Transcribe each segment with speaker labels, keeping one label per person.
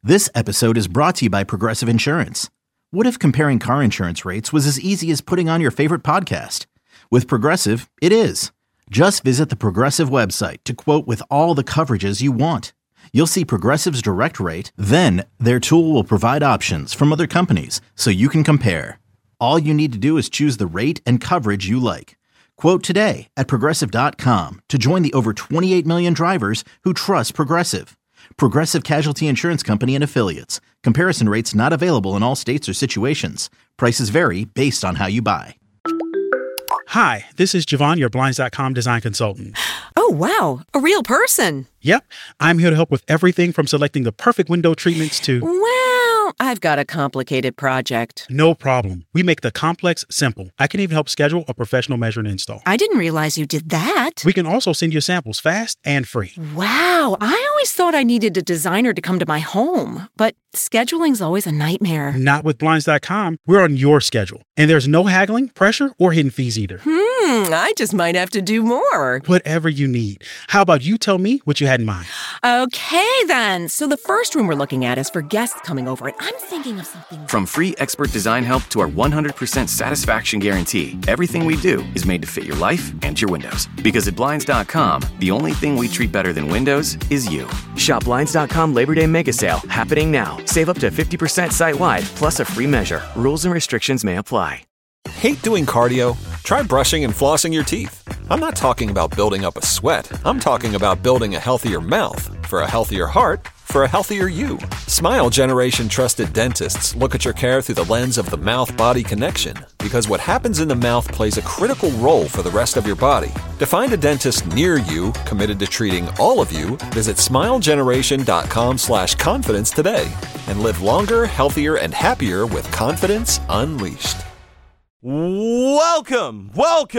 Speaker 1: This episode is brought to you by Progressive Insurance. What if comparing car insurance rates was as easy as putting on your favorite podcast? With Progressive, it is. Just visit the Progressive website to quote with all the coverages you want. You'll see Progressive's direct rate, then their tool will provide options from other companies so you can compare. All you need to do is choose the rate and coverage you like. Quote today at Progressive.com to join the over 28 million drivers who trust Progressive. Progressive Casualty Insurance Company and Affiliates. Comparison rates not available in all states or situations. Prices vary based on how you buy.
Speaker 2: Hi, this is Javon, your Blinds.com design consultant.
Speaker 3: Oh, wow. A real person.
Speaker 2: Yep. I'm here to help with everything from selecting the perfect window treatments to...
Speaker 3: Well, I've got a complicated project.
Speaker 2: No problem. We make the complex simple. I can even help schedule a professional measure and install.
Speaker 3: I didn't realize you did that.
Speaker 2: We can also send you samples fast and free.
Speaker 3: Wow. I always thought I needed a designer to come to my home, but scheduling's always a nightmare.
Speaker 2: Not with Blinds.com. We're on your schedule. And there's no haggling, pressure, or hidden fees either.
Speaker 3: I just might have to do more.
Speaker 2: Whatever you need. How about you tell me what you had in mind?
Speaker 3: Okay, then. So the first room we're looking at is for guests coming over, and I'm thinking of something...
Speaker 4: From free expert design help to our 100% satisfaction guarantee, everything we do is made to fit your life and your windows. Because at Blinds.com, the only thing we treat better than windows is you.
Speaker 5: Shop Blinds.com Labor Day Mega Sale, happening now. Save up to 50% site-wide, plus a free measure. Rules and restrictions may apply.
Speaker 6: Hate doing cardio? Try brushing and flossing your teeth. I'm not talking about building up a sweat. I'm talking about building a healthier mouth for a healthier heart for a healthier you. Smile Generation trusted dentists look at your care through the lens of the mouth-body connection because what happens in the mouth plays a critical role for the rest of your body. To find a dentist near you committed to treating all of you, visit smilegeneration.com/confidence today and live longer, healthier, and happier with confidence unleashed.
Speaker 7: Welcome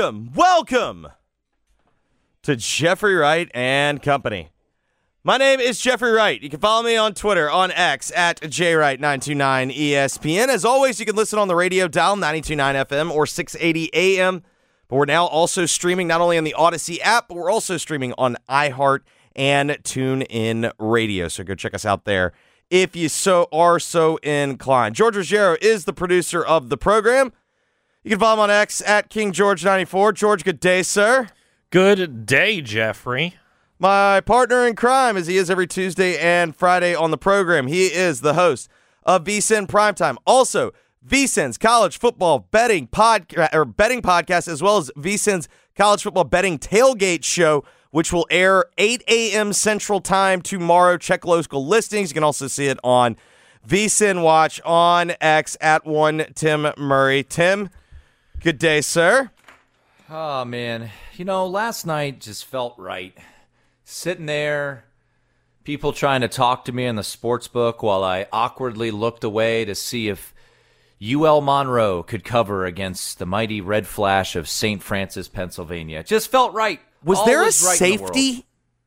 Speaker 7: to Jeffrey Wright and Company. My name is Jeffrey Wright. You can follow me on Twitter, on X, at JWright929ESPN. As always, you can listen on the radio dial, 92.9 FM or 680 AM. But we're now also streaming not only on the Odyssey app, but we're also streaming on iHeart and TuneIn Radio. So go check us out there if you are so inclined. George Ruggiero is the producer of the program. You can follow him on X at KingGeorge94. George, good day, sir.
Speaker 8: Good day, Jeffrey.
Speaker 7: My partner in crime, as he is every Tuesday and Friday on the program. He is the host of VSiN Primetime. Also, VSiN's college football betting podcast, as well as VSiN's college football betting tailgate show, which will air 8 a.m. Central Time tomorrow. Check local listings. You can also see it on VSiN Watch on X at Tim Murray. Tim, good day, sir.
Speaker 9: Oh, man. You know, last night just felt right. Sitting there, people trying to talk to me in the sports book while I awkwardly looked away to see if UL Monroe could cover against the mighty Red Flash of St. Francis, Pennsylvania. It just felt right.
Speaker 7: Was there a safety?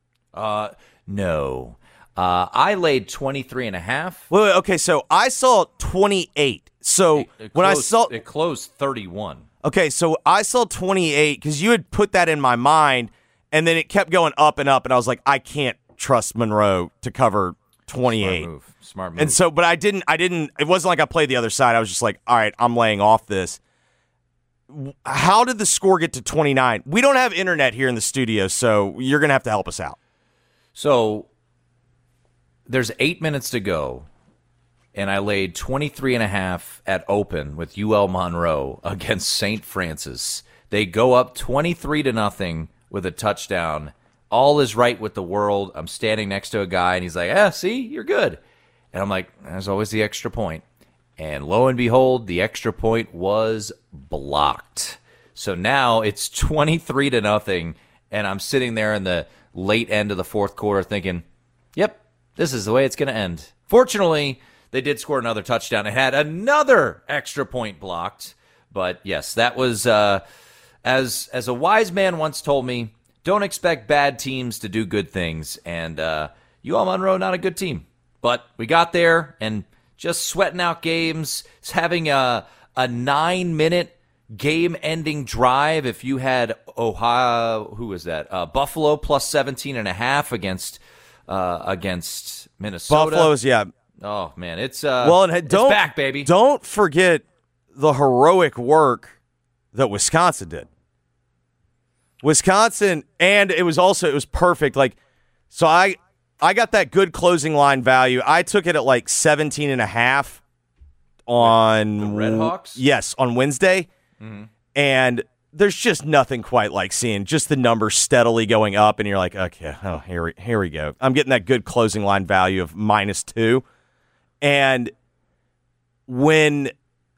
Speaker 9: No. I laid 23.5.
Speaker 7: Wait, okay, so I saw 28. So
Speaker 9: it closed 31.
Speaker 7: Okay, so I saw 28 because you had put that in my mind, and then it kept going up and up, and I was like, I can't trust Monroe to cover 28.
Speaker 9: Smart move.
Speaker 7: And so, but I didn't. It wasn't like I played the other side. I was just like, all right, I'm laying off this. How did the score get to 29? We don't have internet here in the studio, so you're gonna have to help us out.
Speaker 9: So there's 8 minutes to go, and I laid 23.5 at open with UL Monroe against St. Francis. They go up 23-0 with a touchdown. All is right with the world. I'm standing next to a guy, and he's like, see, you're good. And I'm like, there's always the extra point. And lo and behold, the extra point was blocked. So now it's 23-0, and I'm sitting there in the late end of the fourth quarter thinking, yep, this is the way it's going to end. Fortunately, they did score another touchdown and had another extra point blocked. But yes, that was, as a wise man once told me, don't expect bad teams to do good things. And UL Monroe, not a good team. But we got there and just sweating out games, having a 9-minute game-ending drive. If you had Ohio, who was that? Buffalo plus 17.5 against Minnesota.
Speaker 7: Buffalo's,
Speaker 9: Oh man, it's
Speaker 7: it's
Speaker 9: back, baby.
Speaker 7: Don't forget the heroic work that Wisconsin did. Wisconsin, and it was perfect. Like, so I got that good closing line value. I took it at like 17.5 on
Speaker 9: the Red Hawks.
Speaker 7: Yes, on Wednesday, and there's just nothing quite like seeing just the numbers steadily going up, and you're like, okay, oh, here we go. I'm getting that good closing line value of -2, and when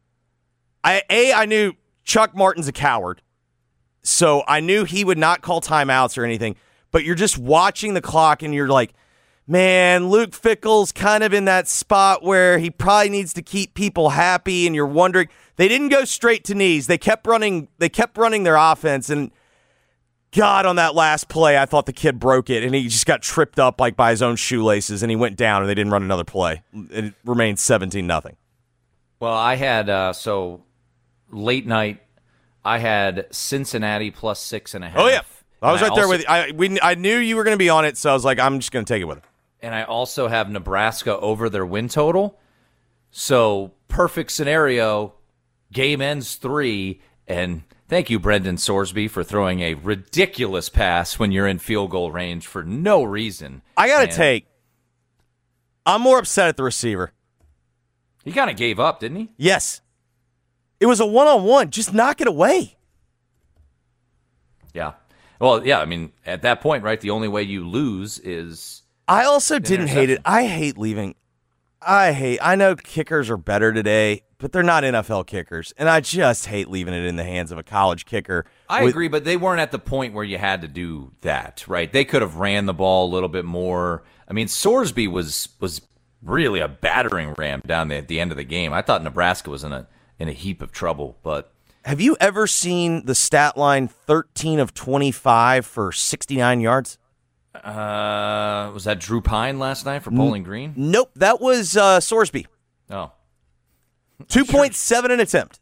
Speaker 7: I knew Chuck Martin's a coward, so I knew he would not call timeouts or anything, but you're just watching the clock, and you're like, man, Luke Fickell's kind of in that spot where he probably needs to keep people happy, and you're wondering. They didn't go straight to knees. They kept running their offense, and God, on that last play, I thought the kid broke it, and he just got tripped up like by his own shoelaces, and he went down, and they didn't run another play. It remained 17-0.
Speaker 9: Well, I had so late night. I had Cincinnati plus 6.5.
Speaker 7: Oh yeah, I was right there with you. I knew you were going to be on it, so I was like, I'm just going to take it with him.
Speaker 9: And I also have Nebraska over their win total. So perfect scenario. Game ends 3, and thank you, Brendan Sorsby, for throwing a ridiculous pass when you're in field goal range for no reason.
Speaker 7: I got to I'm more upset at the receiver.
Speaker 9: He kind of gave up, didn't he?
Speaker 7: Yes. It was a one-on-one. Just knock it away.
Speaker 9: Yeah. Well, yeah, I mean, at that point, right, the only way you lose is
Speaker 7: I also didn't hate it. I hate leaving. I know kickers are better today, but they're not NFL kickers, and I just hate leaving it in the hands of a college kicker.
Speaker 9: I agree, but they weren't at the point where you had to do that, right? They could have ran the ball a little bit more. I mean, Sorsby was really a battering ram down at the end of the game. I thought Nebraska was in a heap of trouble, but
Speaker 7: have you ever seen the stat line 13 of 25 for 69 yards?
Speaker 9: Was that Drew Pine last night for Bowling Green?
Speaker 7: Nope, that was Sorsby.
Speaker 9: Oh.
Speaker 7: 2.7 an attempt.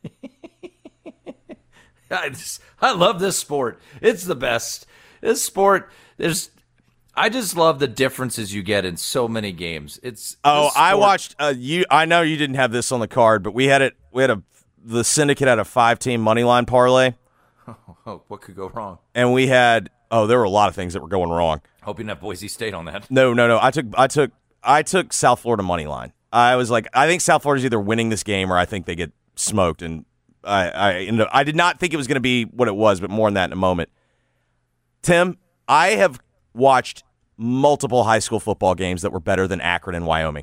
Speaker 9: I love this sport. It's the best. This sport, I just love the differences you get in so many games.
Speaker 7: I watched I know you didn't have this on the card, but the syndicate had a 5-team money line parlay.
Speaker 9: Oh, what could go wrong?
Speaker 7: And we had there were a lot of things that were going wrong.
Speaker 9: Hope you didn't have Boise State on that.
Speaker 7: No. I took South Florida money line. I was like, I think South Florida's either winning this game or I think they get smoked. And I did not think it was going to be what it was, but more on that in a moment. Tim, I have watched multiple high school football games that were better than Akron and Wyoming.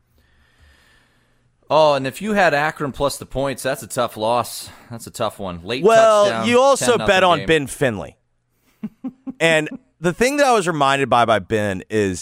Speaker 9: Oh, and if you had Akron plus the points, that's a tough loss. That's a tough one. Late
Speaker 7: touchdown.
Speaker 9: Well,
Speaker 7: you also bet on
Speaker 9: game.
Speaker 7: Ben Finley. And the thing that I was reminded by Ben is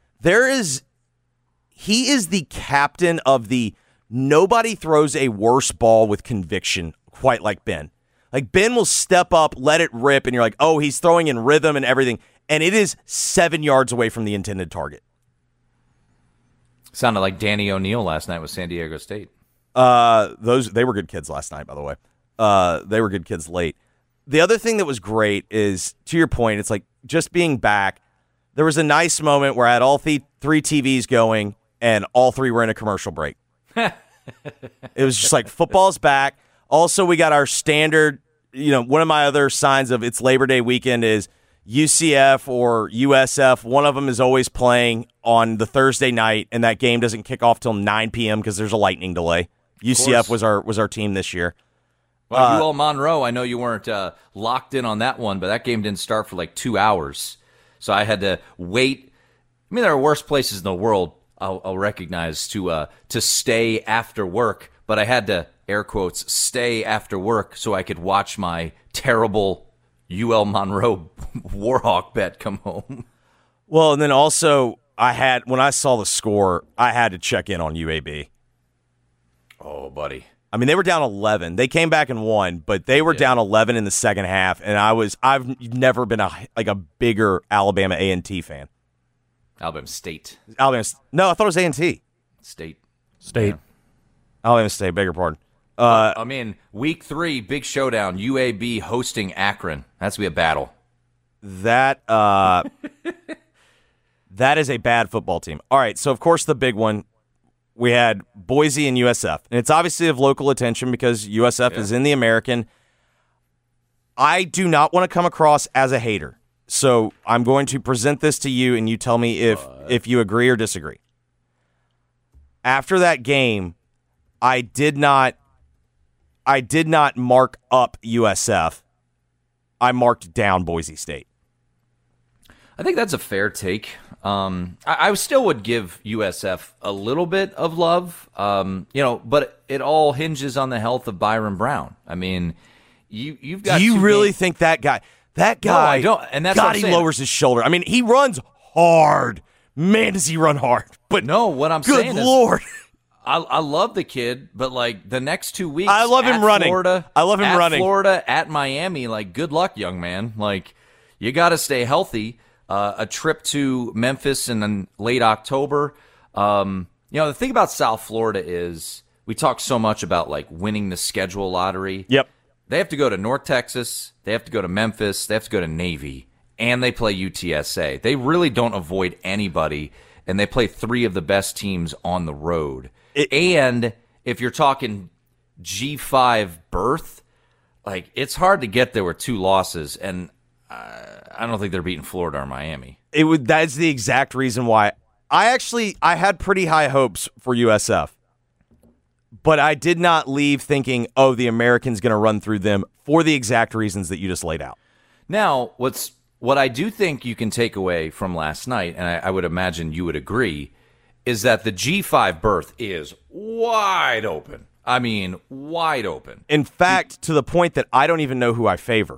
Speaker 7: he is the captain of the nobody throws a worse ball with conviction quite like Ben. Like Ben will step up, let it rip, and you're like, oh, he's throwing in rhythm and everything. And it is 7 yards away from the intended target.
Speaker 9: Sounded like Danny O'Neal last night with San Diego State.
Speaker 7: They were good kids last night, by the way. They were good kids late. The other thing that was great is, to your point, it's like just being back. There was a nice moment where I had all three TVs going, and all three were in a commercial break. It was just like football's back. Also, we got our standard. One of my other signs of it's Labor Day weekend is UCF or USF. One of them is always playing on the Thursday night, and that game doesn't kick off till 9 p.m. because there's a lightning delay. UCF was our team this year.
Speaker 9: Well, UL Monroe, I know you weren't locked in on that one, but that game didn't start for like 2 hours. So I had to wait. I mean, there are worse places in the world, I'll recognize, to stay after work, but I had to, air quotes, stay after work so I could watch my terrible UL Monroe Warhawk bet come home.
Speaker 7: Well, and then also when I saw the score, I had to check in on UAB.
Speaker 9: Oh, buddy.
Speaker 7: I mean, they were down 11. They came back and won, but they were down 11 in the second half, and I've never been a bigger Alabama A&T fan.
Speaker 9: Alabama State.
Speaker 7: No, I thought it was A&T.
Speaker 9: State.
Speaker 7: Yeah. Alabama State, beg your pardon.
Speaker 9: I mean, week 3, big showdown, UAB hosting Akron. That's going to be a battle.
Speaker 7: That That is a bad football team. All right, so of course the big one, we had Boise and USF. And it's obviously of local attention because USF is in the American. I do not want to come across as a hater. So I'm going to present this to you, and you tell me if you agree or disagree. After that game, I did not mark up USF. I marked down Boise State.
Speaker 9: I think that's a fair take. I still would give USF a little bit of love, but it all hinges on the health of Byron Brown. I mean, you've got. Do
Speaker 7: you really think that guy? That guy. No,
Speaker 9: I don't. And that's
Speaker 7: God, he lowers his shoulder. I mean, he runs hard. Man, does he run hard? But
Speaker 9: no, what I'm saying is,
Speaker 7: good Lord.
Speaker 9: I love the kid, but like the next 2 weeks,
Speaker 7: I love him running.
Speaker 9: Florida,
Speaker 7: I love him
Speaker 9: at
Speaker 7: running.
Speaker 9: Florida, at Miami, like good luck, young man. Like you got to stay healthy. A trip to Memphis in then late October. The thing about South Florida is we talk so much about like winning the schedule lottery.
Speaker 7: Yep.
Speaker 9: They have to go to North Texas. They have to go to Memphis. They have to go to Navy, and they play UTSA. They really don't avoid anybody, and they play 3 of the best teams on the road. And if you're talking G5 berth, like it's hard to get there with 2 losses, and I don't think they're beating Florida or Miami.
Speaker 7: That's the exact reason why I had pretty high hopes for USF, but I did not leave thinking, oh, the American's going to run through them for the exact reasons that you just laid out.
Speaker 9: Now, what I do think you can take away from last night, and I would imagine you would agree, is that the G5 berth is wide open. I mean, wide open.
Speaker 7: In fact, to the point that I don't even know who I favor.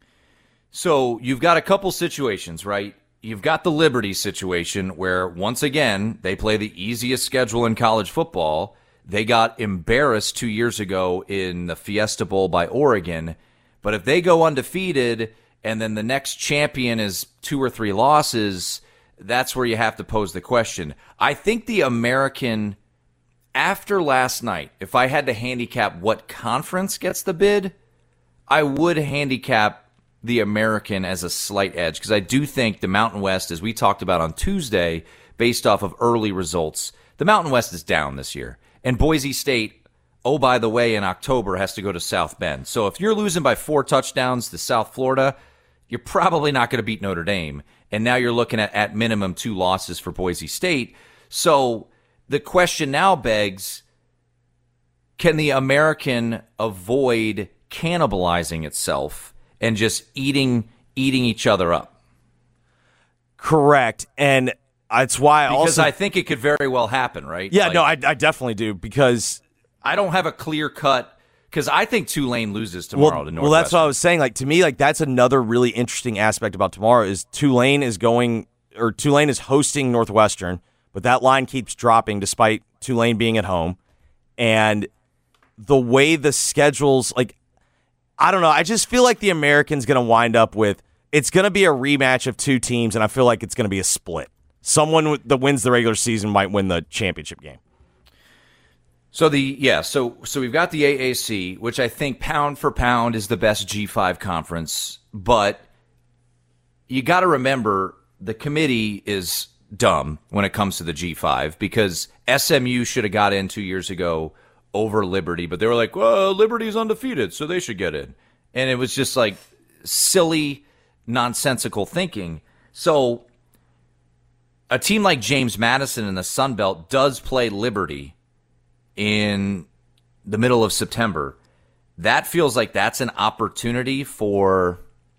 Speaker 9: So you've got a couple situations, right? You've got the Liberty situation where, once again, they play the easiest schedule in college football. They got embarrassed 2 years ago in the Fiesta Bowl by Oregon. But if they go undefeated and then the next champion is 2 or 3 losses, that's where you have to pose the question. I think the American, after last night, if I had to handicap what conference gets the bid, I would handicap the American as a slight edge, because I do think the Mountain West, as we talked about on Tuesday, based off of early results, the Mountain West is down this year. And Boise State, oh, by the way, in October has to go to South Bend. So if you're losing by 4 touchdowns to South Florida, you're probably not going to beat Notre Dame. And now you're looking at minimum 2 losses for Boise State. So the question now begs, can the American avoid cannibalizing itself and just eating each other up?
Speaker 7: Correct. And that's why
Speaker 9: because I think it could very well happen, right?
Speaker 7: Yeah, no, I definitely do, because
Speaker 9: I don't have a clear cut, because I think Tulane loses tomorrow to Northwestern.
Speaker 7: Well, that's what I was saying. Like, to me, like that's another really interesting aspect about tomorrow is Tulane is hosting Northwestern, but that line keeps dropping despite Tulane being at home. And the way the schedules, like, I don't know. I just feel like the American's going to wind up with, it's going to be a rematch of 2 teams, and I feel like it's going to be a split. Someone that wins the regular season might win the championship game.
Speaker 9: So so we've got the AAC, which I think pound for pound is the best G5 conference, but you got to remember the committee is dumb when it comes to the G5, because SMU should have got in 2 years ago over Liberty, but they were like, well, Liberty's undefeated, so they should get in. And it was just like silly, nonsensical thinking. So a team like James Madison in the Sun Belt does play Liberty in the middle of September. That feels like that's an opportunity for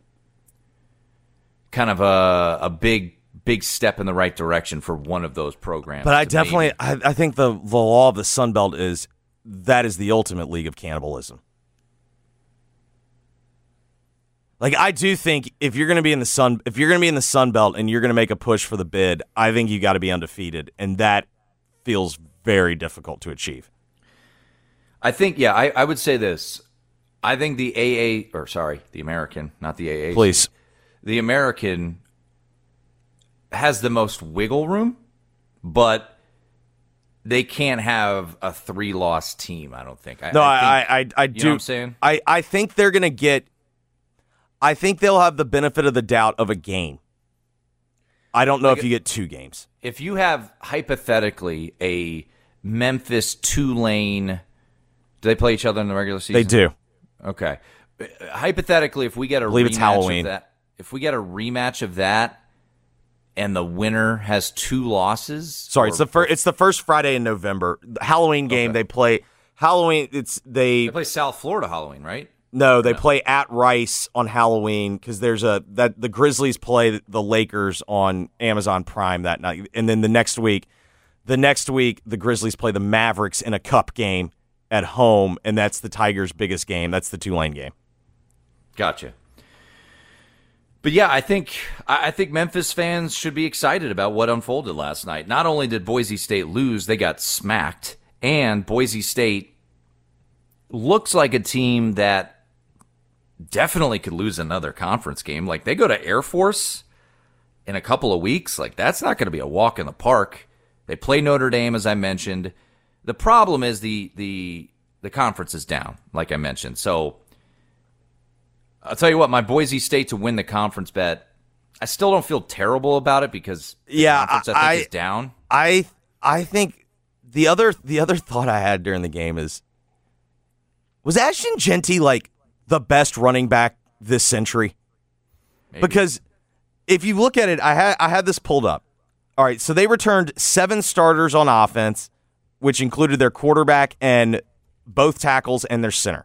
Speaker 9: kind of a big step in the right direction for one of those programs.
Speaker 7: But I think the law of the Sun Belt is that is the ultimate league of cannibalism. Like, I do think if you're going to be in the Sun Belt and you're going to make a push for the bid, I think you got to be undefeated, and that feels very difficult to achieve.
Speaker 9: I think, I would say this. I think the American, not the AAC.
Speaker 7: Please.
Speaker 9: The American has the most wiggle room, but they can't have a 3-loss team, I don't think. I do.
Speaker 7: You know
Speaker 9: what I'm saying?
Speaker 7: I think they're going to get – I think they'll have the benefit of the doubt of a game. I don't know if you get 2 games.
Speaker 9: If you have, hypothetically, a Memphis-Tulane, do they play each other in the regular season?
Speaker 7: They do.
Speaker 9: Okay. Hypothetically, if we get a
Speaker 7: believe it's Halloween.
Speaker 9: if we get a rematch of that, and the winner has 2 losses.
Speaker 7: Sorry, it's the first Friday in November. The Halloween game they play. Halloween. They
Speaker 9: play South Florida Halloween, right?
Speaker 7: No, they play at Rice on Halloween because there's the Grizzlies play the Lakers on Amazon Prime that night, and then the next week, the Grizzlies play the Mavericks in a cup game at home, and that's the Tigers' biggest game. That's the Tulane game.
Speaker 9: Gotcha. But yeah, I think Memphis fans should be excited about what unfolded last night. Not only did Boise State lose, they got smacked, and Boise State looks like a team that definitely could lose another conference game. Like, they go to Air Force in a couple of weeks. Like, that's not going to be a walk in the park. They play Notre Dame, as I mentioned. The problem is the conference is down, like I mentioned. So I'll tell you what, my Boise State to win the conference bet, I still don't feel terrible about it because the conference, I think, is down.
Speaker 7: I think the other thought I had during the game was Ashton Jeanty like the best running back this century?
Speaker 9: Maybe.
Speaker 7: Because if you look at it, I had this pulled up. All right, so they returned 7 starters on offense, which included their quarterback and both tackles and their center.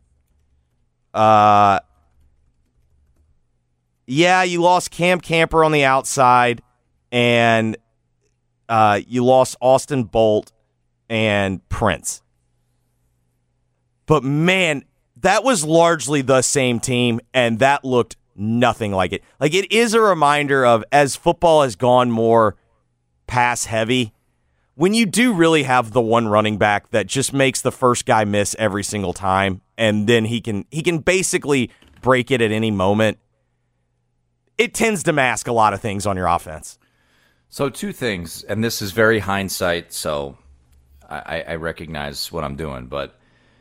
Speaker 7: Yeah, you lost Cam Camper on the outside, and you lost Austin Bolt and Prince. But, man, that was largely the same team, and that looked nothing like it. Like, it is a reminder of, as football has gone more pass-heavy, when you do really have the one running back that just makes the first guy miss every single time, and then he can basically break it at any moment, it tends to mask a lot of things on your offense.
Speaker 9: So 2 things, and this is very hindsight, so I recognize what I'm doing, but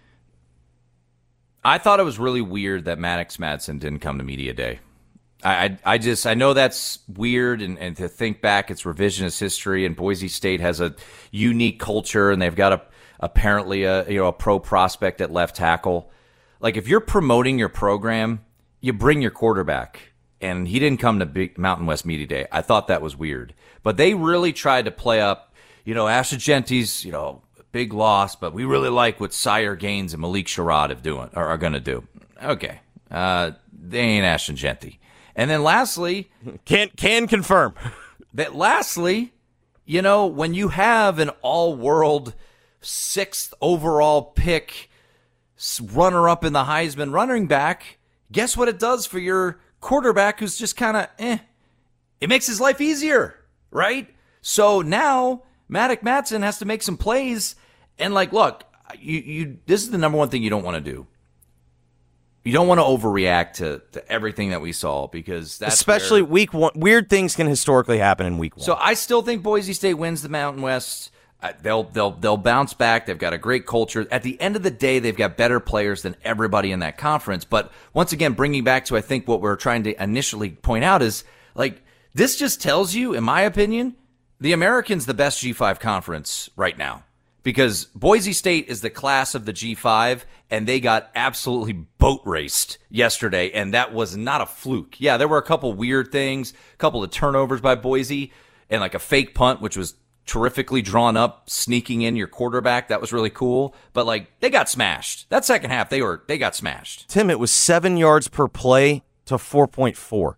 Speaker 9: I thought it was really weird that Maddox Madsen didn't come to media day. I know that's weird, and to think back, it's revisionist history, and Boise State has a unique culture, and they've got apparently a pro prospect at left tackle. Like, if you're promoting your program, you bring your quarterback. And he didn't come to Mountain West Media Day. I thought that was weird. But they really tried to play up, Ashton Jeanty's, big loss, but we really like what Sire Gaines and Malik Sherrod are going to do. Okay. They ain't Ashton Jeanty. And then lastly...
Speaker 7: Can confirm.
Speaker 9: That lastly, when you have an all-world 6th overall pick runner-up in the Heisman running back, guess what it does for your quarterback who's just kind of it makes his life easier, right? So now Maddox Madsen has to make some plays, and look, you this is the number one thing you don't want to do. You don't want to overreact to everything that we saw, because that's
Speaker 7: especially week 1. Weird things can historically happen in week 1.
Speaker 9: So I still think Boise State wins the Mountain West. They'll bounce back. They've got a great culture. At the end of the day, they've got better players than everybody in that conference. But once again, bringing back to, I think, what we're trying to initially point out is, this just tells you, in my opinion, the American's the best G5 conference right now. Because Boise State is the class of the G5, and they got absolutely boat raced yesterday, and that was not a fluke. Yeah, there were a couple weird things, a couple of turnovers by Boise, and a fake punt, which was terrifically drawn up, sneaking in your quarterback. That was really cool. But they got smashed. That second half, they got smashed.
Speaker 7: Tim, it was 7 yards per play to 4.4.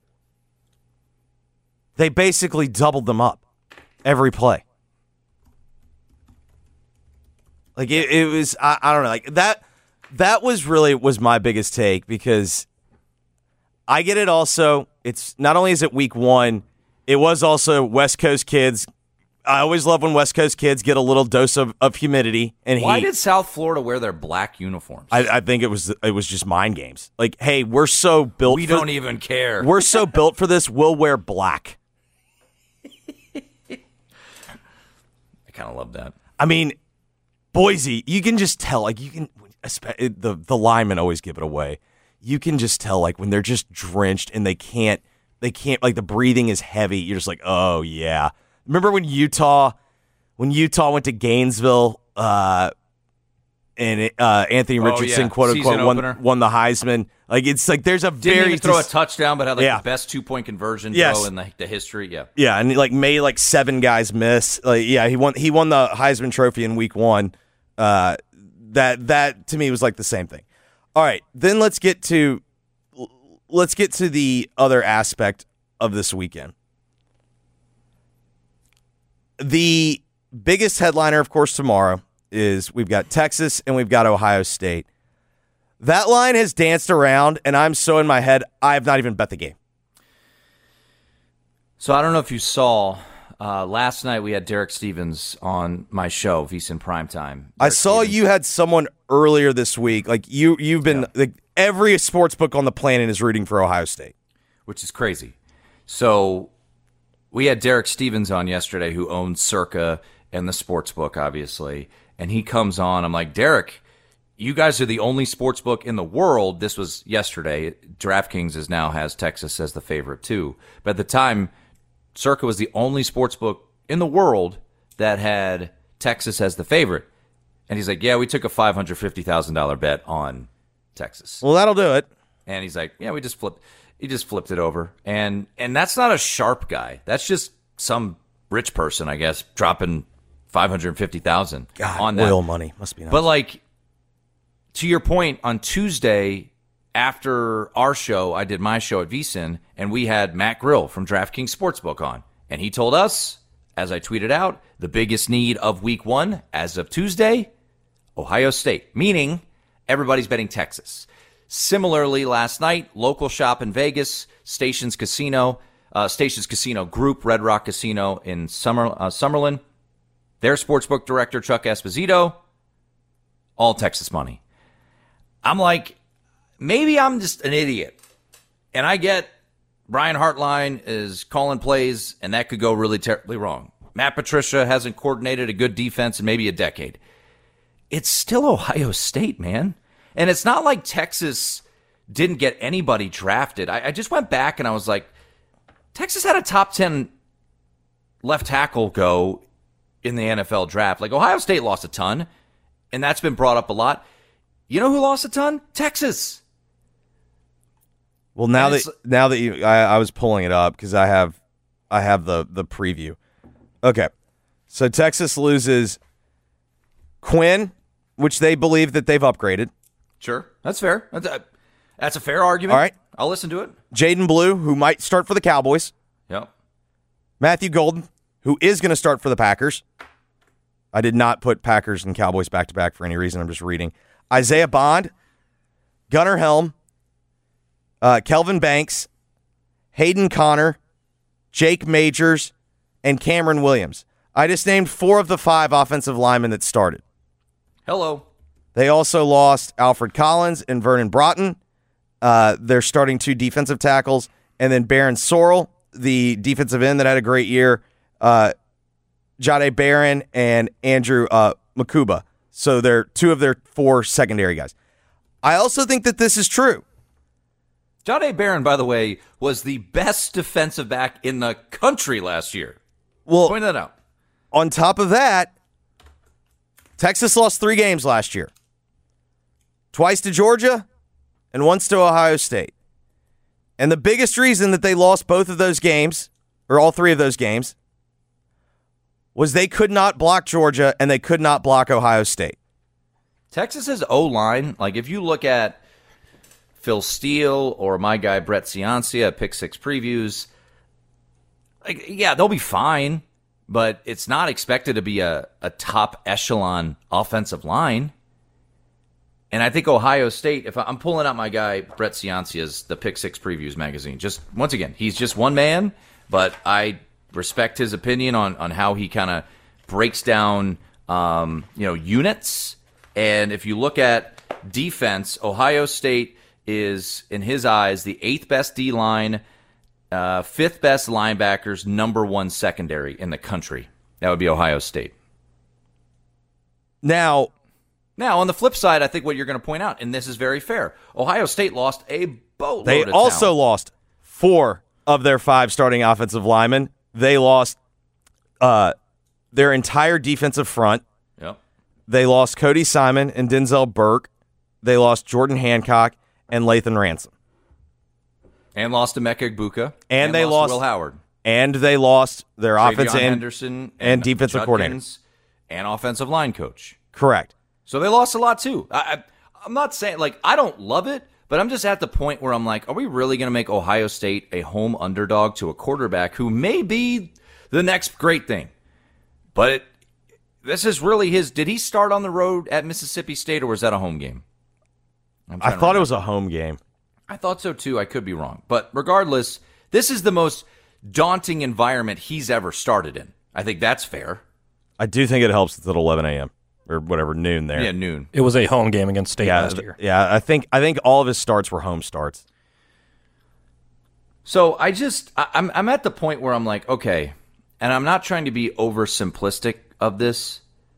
Speaker 7: They basically doubled them up every play. It was, I don't know, that was my biggest take, because I get it also. It's not only is it week 1, it was also West Coast kids. I always love when West Coast kids get a little dose of humidity and heat.
Speaker 9: Why did South Florida wear their black uniforms?
Speaker 7: I think it was just mind games. Hey, we're so built.
Speaker 9: We don't even care.
Speaker 7: We're so built for this. We'll wear black.
Speaker 9: I kind of love that.
Speaker 7: I mean, Boise, you can just tell. The linemen always give it away. You can just tell when they're just drenched and they can't like the breathing is heavy. You're just like, oh yeah. Remember when Utah went to Gainesville, and Anthony Richardson, quote unquote, won the Heisman. Like it's like there's a
Speaker 9: didn't even throw a touchdown, but had the best 2-point conversion throw in the history.
Speaker 7: Yeah, and like made like 7 guys miss. Like he won the Heisman Trophy in week 1. That to me was like the same thing. All right, then let's get to the other aspect of this weekend. The biggest headliner, of course, tomorrow is we've got Texas and we've got Ohio State. That line has danced around, and I'm so in my head, I have not even bet the game.
Speaker 9: So I don't know if you saw, last night we had Derek Stevens on my show, VSiN Primetime.
Speaker 7: I saw you had someone earlier this week. Like you've been like every sports book on the planet is rooting for Ohio State,
Speaker 9: which is crazy. So we had Derek Stevens on yesterday, who owns Circa and the sports book, obviously. And he comes on. I'm like, Derek, you guys are the only sports book in the world. This was yesterday. DraftKings now has Texas as the favorite too. But at the time, Circa was the only sports book in the world that had Texas as the favorite. And he's like, yeah, we took a $550,000 bet on Texas.
Speaker 7: Well, that'll do it.
Speaker 9: And he's like, yeah, he just flipped it over. And that's not a sharp guy. That's just some rich person, I guess, dropping $550,000 on that.
Speaker 7: Oil money must be nice.
Speaker 9: But like, to your point, on Tuesday after our show, I did my show at VSiN, and we had Matt Grill from DraftKings Sportsbook on, and he told us, as I tweeted out, the biggest need of Week 1 as of Tuesday, Ohio State, meaning everybody's betting Texas. Similarly, last night, local shop in Vegas, Stations Casino Group, Red Rock Casino in Summerlin. Their sportsbook director, Chuck Esposito, all Texas money. I'm like, maybe I'm just an idiot. And I get Brian Hartline is calling plays, and that could go really terribly wrong. Matt Patricia hasn't coordinated a good defense in maybe a decade. It's still Ohio State, man. And it's not like Texas didn't get anybody drafted. I just went back and I was like, Texas had a top 10 left tackle go in the NFL draft. Like, Ohio State lost a ton, and that's been brought up a lot. You know who lost a ton? Texas.
Speaker 7: Well, now that you, I was pulling it up because I have the preview. Okay, so Texas loses Quinn, which they believe that they've upgraded.
Speaker 9: Sure, that's fair. That's a fair argument.
Speaker 7: All right,
Speaker 9: I'll listen to it.
Speaker 7: Jaden Blue, who might start for the Cowboys.
Speaker 9: Yep.
Speaker 7: Matthew Golden, who is going to start for the Packers. I did not put Packers and Cowboys back-to-back for any reason. I'm just reading. Isaiah Bond, Gunnar Helm, Kelvin Banks, Hayden Connor, Jake Majors, and Cameron Williams. I just named 4 of the 5 offensive linemen that started.
Speaker 9: Hello.
Speaker 7: They also lost Alfred Collins and Vernon Broughton. They're starting 2 defensive tackles. And then Baron Sorrell, the defensive end that had a great year, Jade Barron and Andrew Makuba. So they're 2 of their 4 secondary guys. I also think that this is true.
Speaker 9: Jade Barron, by the way, was the best defensive back in the country last year.
Speaker 7: Well,
Speaker 9: point that out.
Speaker 7: On top of that, Texas lost 3 games last year. Twice to Georgia and once to Ohio State. And the biggest reason that they lost both of those games, or all 3 of those games, was they could not block Georgia and they could not block Ohio State.
Speaker 9: Texas's O-line, like if you look at Phil Steele or my guy Brett Ciancia at Pick 6 Previews, like, yeah, they'll be fine, but it's not expected to be a top echelon offensive line. And I think Ohio State, if I'm pulling out my guy Brett Ciancia's the Pick 6 Previews magazine, just once again, he's just one man, but I respect his opinion on how he kind of breaks down units. And if you look at defense, Ohio State is, in his eyes, the 8th best D-line, 5th best linebackers, number 1 secondary in the country. That would be Ohio State.
Speaker 7: Now,
Speaker 9: on the flip side, I think what you're going to point out, and this is very fair, Ohio State lost a boatload
Speaker 7: they
Speaker 9: of
Speaker 7: also
Speaker 9: talent.
Speaker 7: lost 4 of their 5 starting offensive linemen. They lost their entire defensive front.
Speaker 9: Yep.
Speaker 7: They lost Cody Simon and Denzel Burke. They lost Jordan Hancock and Lathan Ransom.
Speaker 9: And lost Emeka Egbuka.
Speaker 7: And they lost
Speaker 9: Will Howard.
Speaker 7: And they lost their offensive
Speaker 9: Henderson
Speaker 7: and defensive coordinator.
Speaker 9: And offensive line coach.
Speaker 7: Correct.
Speaker 9: So they lost a lot, too. I'm not saying, like, I don't love it, but I'm just at the point where I'm like, are we really going to make Ohio State a home underdog to a quarterback who may be the next great thing? But this is really his. Did he start on the road at Mississippi State, or was that a home game?
Speaker 7: I thought it was a home game.
Speaker 9: I thought so, too. I could be wrong. But regardless, this is the most daunting environment he's ever started in. I think that's fair.
Speaker 7: I do think it helps it's at 11 a.m. or whatever, noon there.
Speaker 9: Yeah, noon.
Speaker 8: It was a home game against State last year.
Speaker 7: Yeah, I think all of his starts were home starts.
Speaker 9: So I'm at the point where I'm like, okay, and I'm not trying to be oversimplistic of this.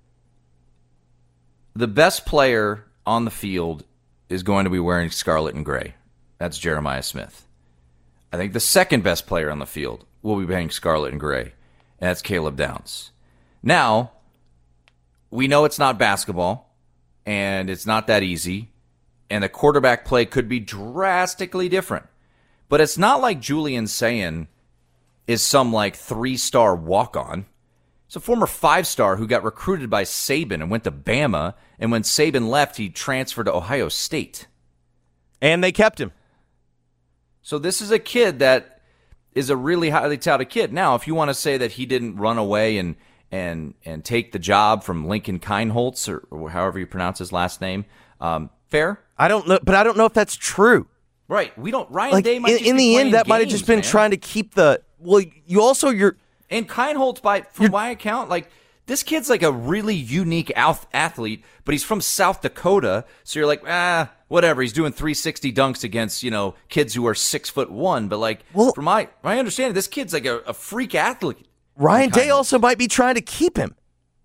Speaker 9: The best player on the field is going to be wearing scarlet and gray. That's Jeremiah Smith. I think the second best player on the field will be wearing scarlet and gray, and that's Caleb Downs. Now, we know it's not basketball, and it's not that easy, and the quarterback play could be drastically different. But it's not like Julian Sayin is some, like, 3-star walk-on. It's a former 5-star who got recruited by Saban and went to Bama, and when Saban left, he transferred to Ohio State.
Speaker 7: And they kept him.
Speaker 9: So this is a kid that is a really highly touted kid. Now, if you want to say that he didn't run away and take the job from Lincoln Kienholz, or however you pronounce his last name, fair?
Speaker 7: I don't know, but I don't know if that's true.
Speaker 9: Right. We don't. Ryan Day might just
Speaker 7: in
Speaker 9: be
Speaker 7: the
Speaker 9: playing
Speaker 7: end, that might have just been trying to keep the. Well, you also
Speaker 9: and Kienholz, from my account, like, this kid's like a really unique athlete, but he's from South Dakota, so you're like, whatever. He's doing 360 dunks against, kids who are 6'1", but like, from my understanding, this kid's like a freak athlete.
Speaker 7: Ryan Day also might be trying to keep him.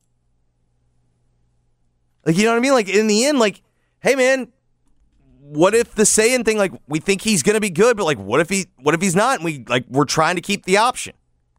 Speaker 7: Like, you know what I mean? Like, in the end, like, hey man, what if the Sayin thing, like, we think he's gonna be good, but like, what if he's not? And we're trying to keep the option.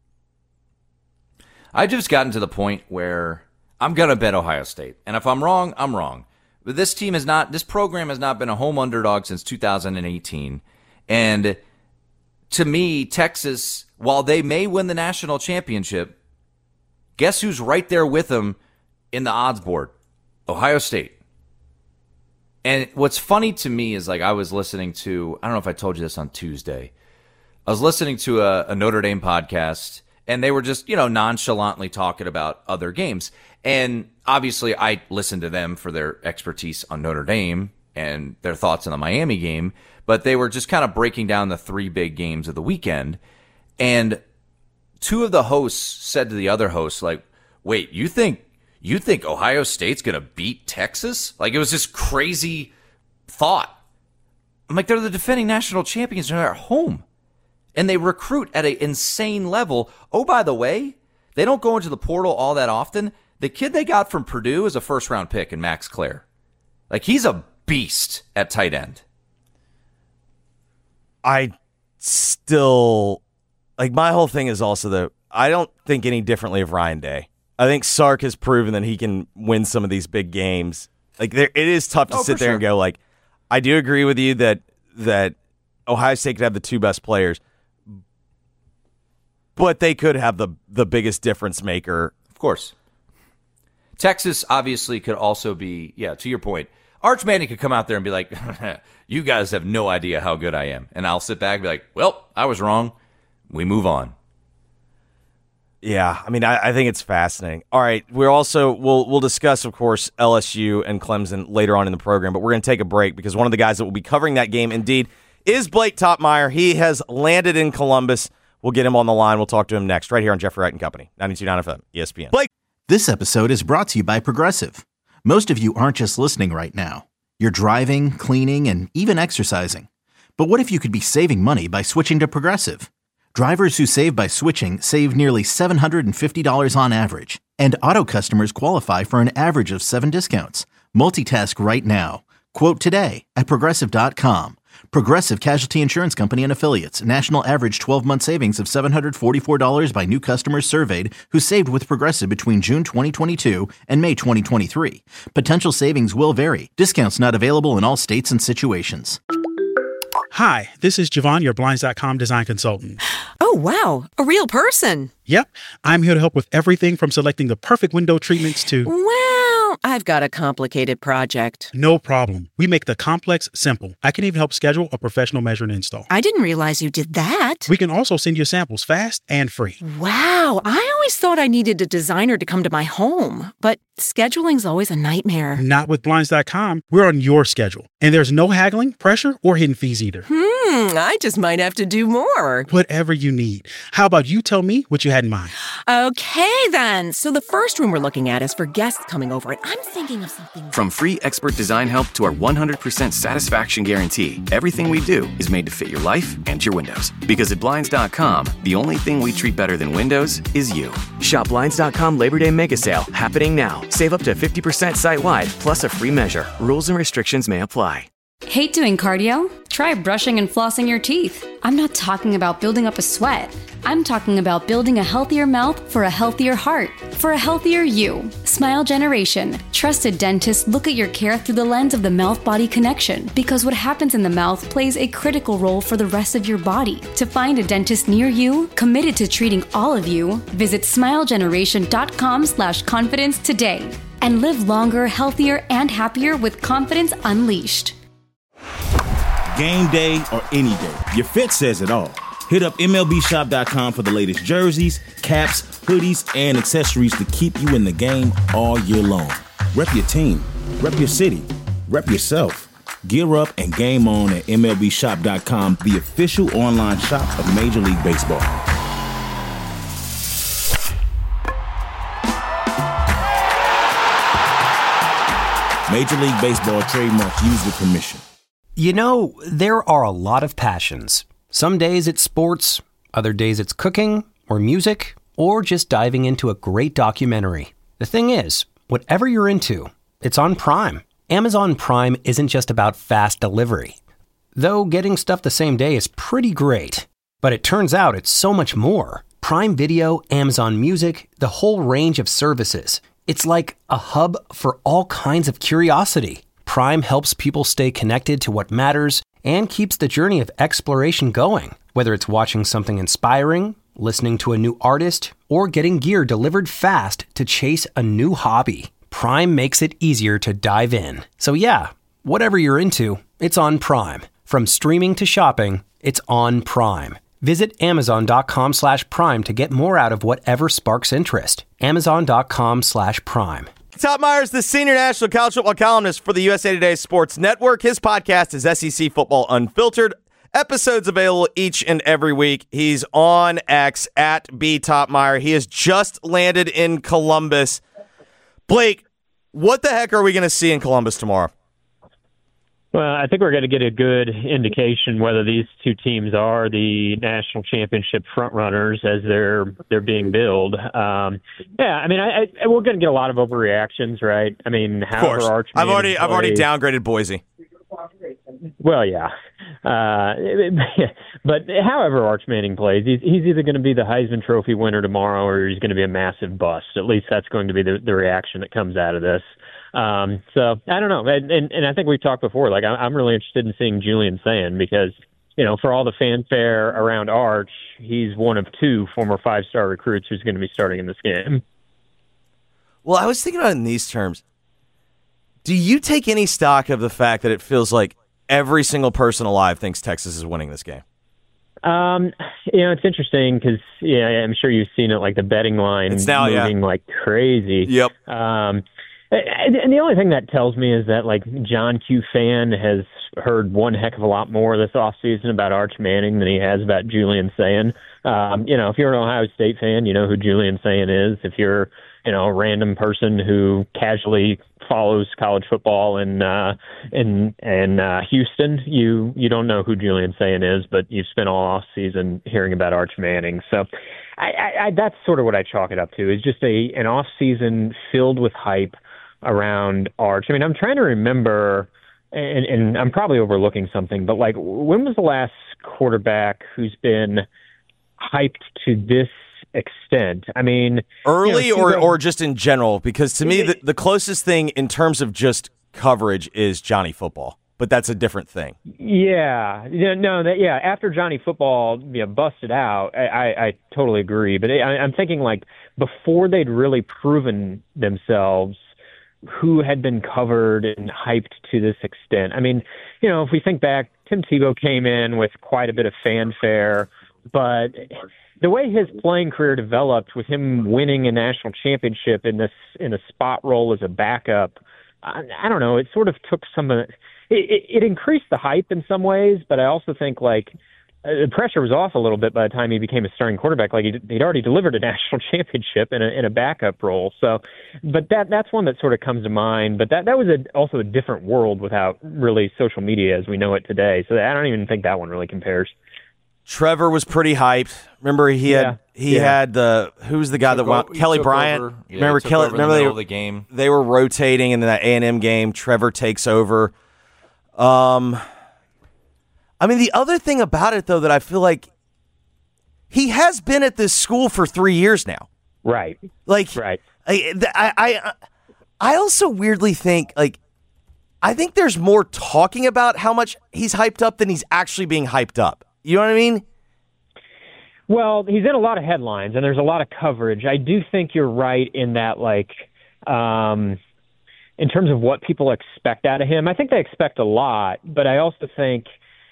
Speaker 9: I've just gotten to the point where I'm going to bet Ohio State. And if I'm wrong, I'm wrong. But this program has not been a home underdog since 2018. And to me, Texas, while they may win the national championship, guess who's right there with them in the odds board? Ohio State. And what's funny to me is, like, I was listening to, I don't know if I told you this on Tuesday. I was listening to a Notre Dame podcast, and they were just, nonchalantly talking about other games. And obviously, I listened to them for their expertise on Notre Dame and their thoughts on the Miami game. But they were just kind of breaking down the 3 big games of the weekend. And 2 of the hosts said to the other hosts, like, wait, you think Ohio State's going to beat Texas? Like, it was this crazy thought. I'm like, they're the defending national champions. They're at home. And they recruit at an insane level. Oh, by the way, they don't go into the portal all that often. The kid they got from Purdue is a first-round pick in Max Clare. Like, he's a beast at tight end.
Speaker 7: I still, like, my whole thing is also that I don't think any differently of Ryan Day. I think Sark has proven that he can win some of these big games. Like, it is tough to sit there and go, like, I do agree with you that Ohio State could have the 2 best players, but they could have the biggest difference maker.
Speaker 9: Of course. Texas obviously could also be, to your point, Arch Manning could come out there and be like, you guys have no idea how good I am. And I'll sit back and be like, well, I was wrong. We move on.
Speaker 7: Yeah, I mean, I think it's fascinating. All right, we'll discuss, of course, LSU and Clemson later on in the program, but we're going to take a break because one of the guys that will be covering that game, indeed, is Blake Topmeyer. He has landed in Columbus. We'll get him on the line. We'll talk to him next, right here on Jeffrey Wright & Company, 92.9 FM, ESPN. Blake.
Speaker 1: This episode is brought to you by Progressive. Most of you aren't just listening right now. You're driving, cleaning, and even exercising. But what if you could be saving money by switching to Progressive? Drivers who save by switching save nearly $750 on average. And auto customers qualify for an average of 7 discounts. Multitask right now. Quote today at Progressive.com. Progressive Casualty Insurance Company and Affiliates. National average 12-month savings of $744 by new customers surveyed who saved with Progressive between June 2022 and May 2023. Potential savings will vary. Discounts not available in all states and situations.
Speaker 2: Hi, this is Javon, your Blinds.com design consultant.
Speaker 3: Oh, wow. A real person.
Speaker 2: Yep, I'm here to help with everything from selecting the perfect window treatments to...
Speaker 3: Well, I've got a complicated project.
Speaker 2: No problem. We make the complex simple. I can even help schedule a professional measure and install.
Speaker 3: I didn't realize you did that.
Speaker 2: We can also send you samples fast and free.
Speaker 3: Wow, I always thought I needed a designer to come to my home, but scheduling's always a nightmare.
Speaker 2: Not with Blinds.com. We're on your schedule. And there's no haggling, pressure, or hidden fees either.
Speaker 3: I just might have to do more.
Speaker 2: Whatever you need. How about you tell me what you had in mind?
Speaker 3: Okay, then. So the first room we're looking at is for guests coming over, and I'm thinking of something...
Speaker 4: From free expert design help to our 100% satisfaction guarantee, everything we do is made to fit your life and your windows. Because at Blinds.com, the only thing we treat better than windows is you.
Speaker 5: Shop Blinds.com Labor Day Mega Sale happening now. Save up to 50% site-wide, plus a free measure. Rules and restrictions may apply.
Speaker 10: Hate doing cardio? Try brushing and flossing your teeth. I'm not talking about building up a sweat. I'm talking about building a healthier mouth for a healthier heart, for a healthier you. Smile Generation. Trusted dentists look at your care through the lens of the mouth-body connection, because what happens in the mouth plays a critical role for the rest of your body. To find a dentist near you, committed to treating all of you, visit smilegeneration.com/confidence today and live longer, healthier, and happier with confidence unleashed.
Speaker 11: Game day or any day, your fit says it all. Hit up MLBshop.com for the latest jerseys, caps, hoodies, and accessories to keep you in the game all year long. Rep your team, rep your city, rep yourself. Gear up and game on at MLBshop.com, the official online shop of Major League Baseball. Major League Baseball trademark used with permission.
Speaker 12: You know, there are a lot of passions. Some days it's sports, other days it's cooking, or music, or just diving into a great documentary. The thing is, whatever you're into, it's on Prime. Amazon Prime isn't just about fast delivery. Though getting stuff the same day is pretty great. But it turns out it's so much more. Prime Video, Amazon Music, the whole range of services. It's like a hub for all kinds of curiosity. Prime helps people stay connected to what matters and keeps the journey of exploration going. Whether it's watching something inspiring, listening to a new artist, or getting gear delivered fast to chase a new hobby, Prime makes it easier to dive in. So yeah, whatever you're into, it's on Prime. From streaming to shopping, it's on Prime. Visit Amazon.com/Prime to get more out of whatever sparks interest. Amazon.com/Prime.
Speaker 7: Todd Myers, the senior national college football columnist for the USA Today Sports Network. His podcast is SEC Football Unfiltered. Episodes available each and every week. He's on X at @BTopMeyer. He has just landed in Columbus. Blake, what the heck are we going to see in Columbus tomorrow?
Speaker 13: Well, I think we're going to get a good indication whether these two teams are the national championship frontrunners as they're being billed. We're going to get a lot of overreactions, right? I mean, however Arch
Speaker 7: I've already downgraded Boise.
Speaker 13: Well, yeah. But however Arch Manning plays, he's either going to be the Heisman Trophy winner tomorrow or he's going to be a massive bust. At least that's going to be the reaction that comes out of this. So I don't know. And I think we've talked before, like I'm really interested in seeing Julian Sand because, you know, for all the fanfare around Arch, he's one of two former 5-star recruits who's going to be starting in this game.
Speaker 7: Well, I was thinking about it in these terms. Do you take any stock of the fact that it feels like every single person alive thinks Texas is winning this game?
Speaker 13: It's interesting because, I'm sure you've seen it, like the betting line moving like crazy.
Speaker 7: Yep.
Speaker 13: And the only thing that tells me is that, like, John Q. Fan has heard one heck of a lot more this offseason about Arch Manning than he has about Julian Sand. If you're an Ohio State fan, you know who Julian Sand is. If you're, a random person who casually follows college football in Houston, you don't know who Julian Sand is, but you've spent all offseason hearing about Arch Manning. So I that's sort of what I chalk it up to, is just an offseason filled with hype around Arch. I mean, I'm trying to remember and I'm probably overlooking something, but like, when was the last quarterback who's been hyped to this extent? I mean,
Speaker 7: early or just in general? Because to me, the closest thing in terms of just coverage is Johnny Football, but that's a different thing.
Speaker 13: After Johnny Football busted out, I totally agree. But I'm thinking like before they'd really proven themselves, who had been covered and hyped to this extent. I mean, if we think back, Tim Tebow came in with quite a bit of fanfare, but the way his playing career developed with him winning a national championship in a spot role as a backup, I don't know, it sort of took some of it increased the hype in some ways, but I also think like the pressure was off a little bit by the time he became a starting quarterback. Like he'd already delivered a national championship in a backup role. So, but that's one that sort of comes to mind. But that was also a different world without really social media as we know it today. So I don't even think that one really compares.
Speaker 7: Trevor was pretty hyped. Remember he had who's the guy that won? Kelly Bryant. Remember Kelly? Remember
Speaker 9: the middle of the game.
Speaker 7: They were rotating in that A&M game. Trevor takes over. I mean, the other thing about it, though, that I feel like he has been at this school for 3 years now.
Speaker 13: Right.
Speaker 7: Like,
Speaker 13: right.
Speaker 7: I also weirdly think, like, I think there's more talking about how much he's hyped up than he's actually being hyped up. You know what I mean?
Speaker 13: Well, he's in a lot of headlines, and there's a lot of coverage. I do think you're right in that, like, in terms of what people expect out of him, I think they expect a lot, but I also think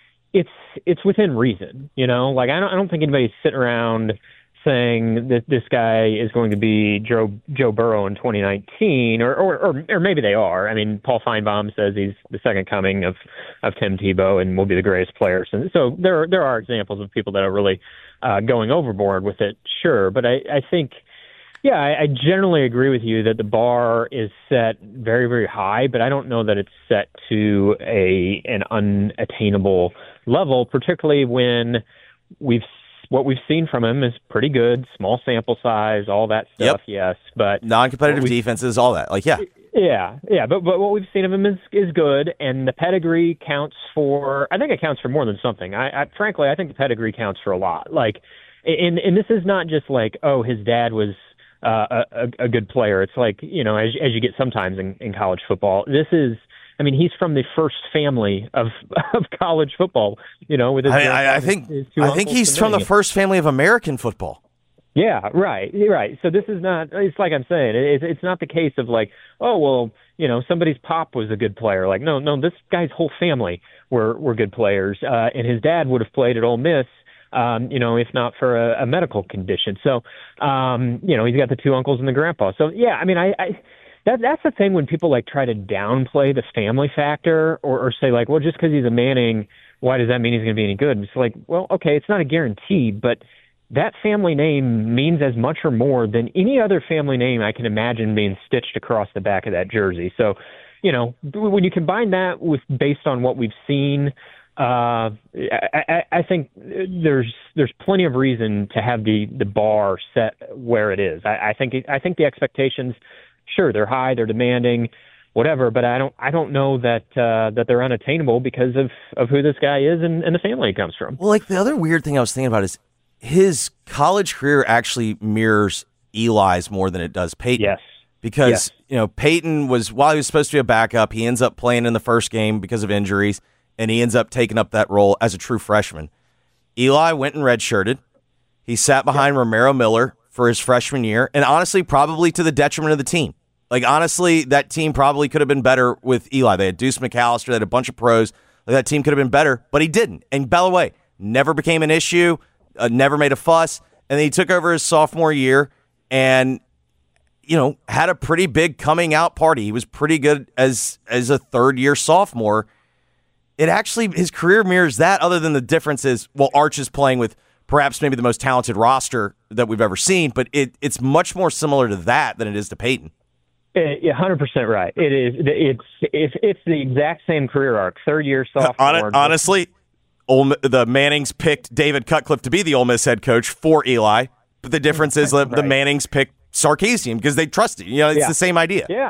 Speaker 13: it's within reason, Like I don't think anybody's sitting around saying that this guy is going to be Joe Burrow in 2019, or maybe they are. I mean, Paul Feinbaum says he's the second coming of Tim Tebow and will be the greatest player. So there are examples of people that are really going overboard with it, sure. But I think, I generally agree with you that the bar is set very, very high, but I don't know that it's set to an unattainable level, particularly when what we've seen from him is pretty good, small sample size, all that stuff, yes. But
Speaker 7: non-competitive defenses, all that,
Speaker 13: but what we've seen of him is good, and the pedigree counts for. I think it counts for more than something. Frankly, I think the pedigree counts for a lot. Like, and this is not just like, oh, his dad was a good player. It's like, as you get sometimes in college football. This is, I mean, he's from the first family of college football. With his
Speaker 7: I think he's from the first family of American football.
Speaker 13: Yeah, right. So this is not. It's like I'm saying. It's not the case of like, oh well, somebody's pop was a good player. Like, no, this guy's whole family were good players, and his dad would have played at Ole Miss. If not for a medical condition. So, he's got the two uncles and the grandpa. So, yeah, I mean, that's the thing when people like try to downplay the family factor or say like, well, just because he's a Manning, why does that mean he's going to be any good? And it's like, well, okay, it's not a guarantee, but that family name means as much or more than any other family name I can imagine being stitched across the back of that jersey. So, when you combine that with based on what we've seen, I think there's plenty of reason to have the bar set where it is. I think the expectations, sure, they're high, they're demanding, whatever, but I don't know that they're unattainable because of who this guy is and the family he comes from.
Speaker 7: Well, like the other weird thing I was thinking about is his college career actually mirrors Eli's more than it does Peyton.
Speaker 13: Yes.
Speaker 7: Because Peyton while he was supposed to be a backup, he ends up playing in the first game because of injuries. And he ends up taking up that role as a true freshman. Eli went and redshirted. He sat behind Romero Miller for his freshman year, and honestly, probably to the detriment of the team. Like, honestly, that team probably could have been better with Eli. They had Deuce McAllister, they had a bunch of pros. Like, that team could have been better, but he didn't. And by the way, never became an issue, never made a fuss. And then he took over his sophomore year and, had a pretty big coming out party. He was pretty good as a third-year sophomore. It actually, his career mirrors that, other than the difference is, well, Arch is playing with perhaps maybe the most talented roster that we've ever seen, but it's much more similar to that than it is to Peyton.
Speaker 13: 100% right. It is. It's the exact same career arc. Third year sophomore.
Speaker 7: Honestly, the Mannings picked David Cutcliffe to be the Ole Miss head coach for Eli, but the difference is the Mannings picked Sarkisian because they trusted. It's the same idea.
Speaker 13: Yeah.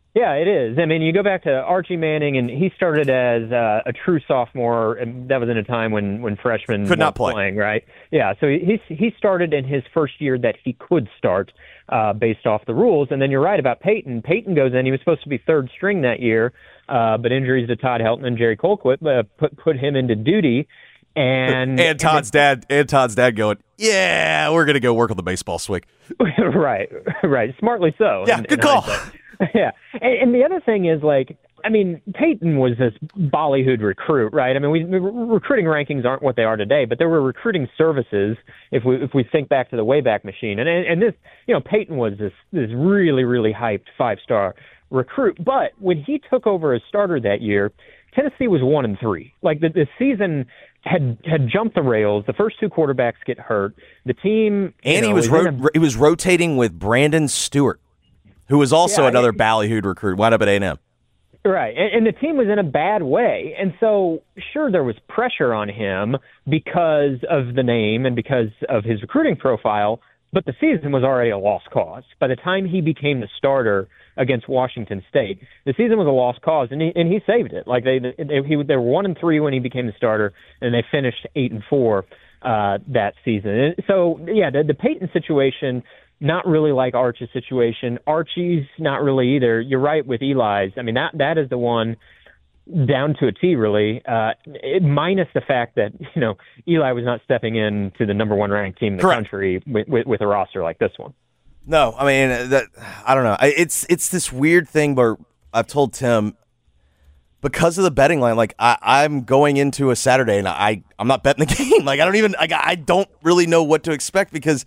Speaker 13: Yeah, it is. I mean, you go back to Archie Manning, and he started as a true sophomore, and that was in a time when freshmen
Speaker 7: could not
Speaker 13: weren't playing, right? Yeah, so he started in his first year that he could start based off the rules. And then you're right about Peyton. Peyton goes in. He was supposed to be third string that year, but injuries to Todd Helton and Jerry Colquitt put him into duty. And
Speaker 7: Todd's dad going, yeah, we're gonna go work on the baseball swing.
Speaker 13: right, smartly so.
Speaker 7: Yeah, good call.
Speaker 13: Yeah, and the other thing is, like, I mean, Peyton was this ballyhooed recruit, right? I mean, recruiting rankings aren't what they are today, but there were recruiting services if we think back to the Wayback Machine, and this, Peyton was this really, really hyped 5-star recruit. But when he took over as starter that year, Tennessee was 1-3. Like the season had jumped the rails. The first two quarterbacks get hurt. The team,
Speaker 7: and he was rotating with Brandon Stewart, who was also another ballyhooed recruit, wound up at A&M.
Speaker 13: Right, and the team was in a bad way. And so, sure, there was pressure on him because of the name and because of his recruiting profile, but the season was already a lost cause. By the time he became the starter against Washington State, the season was a lost cause, and he saved it. Like they were 1-3 when he became the starter, and they finished 8-4 that season. And so, yeah, the Peyton situation, not really like Archie's situation. Archie's not really either. You're right with Eli's. I mean, that is the one down to a T, really, minus the fact that, Eli was not stepping in to the number one ranked team in the country with a roster like this one.
Speaker 7: No, I mean, I don't know. It's this weird thing where I've told Tim, because of the betting line, like I'm going into a Saturday and I'm not betting the game. Like I don't really know what to expect, because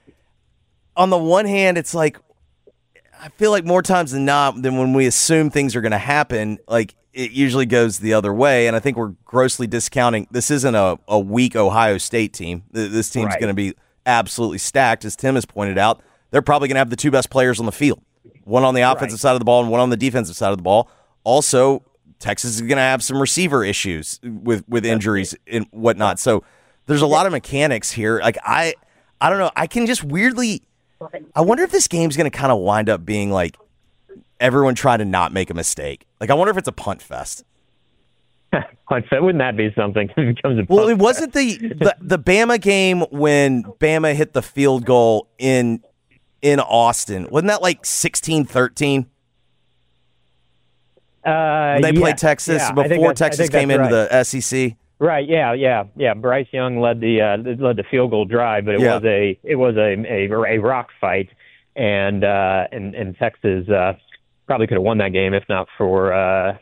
Speaker 7: on the one hand, it's like, I feel like more times than not, than when we assume things are going to happen, like it usually goes the other way. And I think we're grossly discounting. This isn't a weak Ohio State team. This team's going to be absolutely stacked, as Tim has pointed out. They're probably going to have the two best players on the field, one on the offensive side of the ball and one on the defensive side of the ball. Also, Texas is going to have some receiver issues with injuries and whatnot. So there's a lot of mechanics here. Like I don't know. I can just weirdly. I wonder if this game's going to kind of wind up being like everyone trying to not make a mistake. Like, I wonder if it's a punt fest.
Speaker 13: Punt fest? Wouldn't that be something? It becomes a punt
Speaker 7: well, it wasn't the Bama game when Bama hit the field goal in Austin. Wasn't that like 16-13? They played Texas before Texas came into the SEC.
Speaker 13: Right. Yeah. Bryce Young led the field goal drive, but it was a rock fight, and Texas probably could have won that game if not for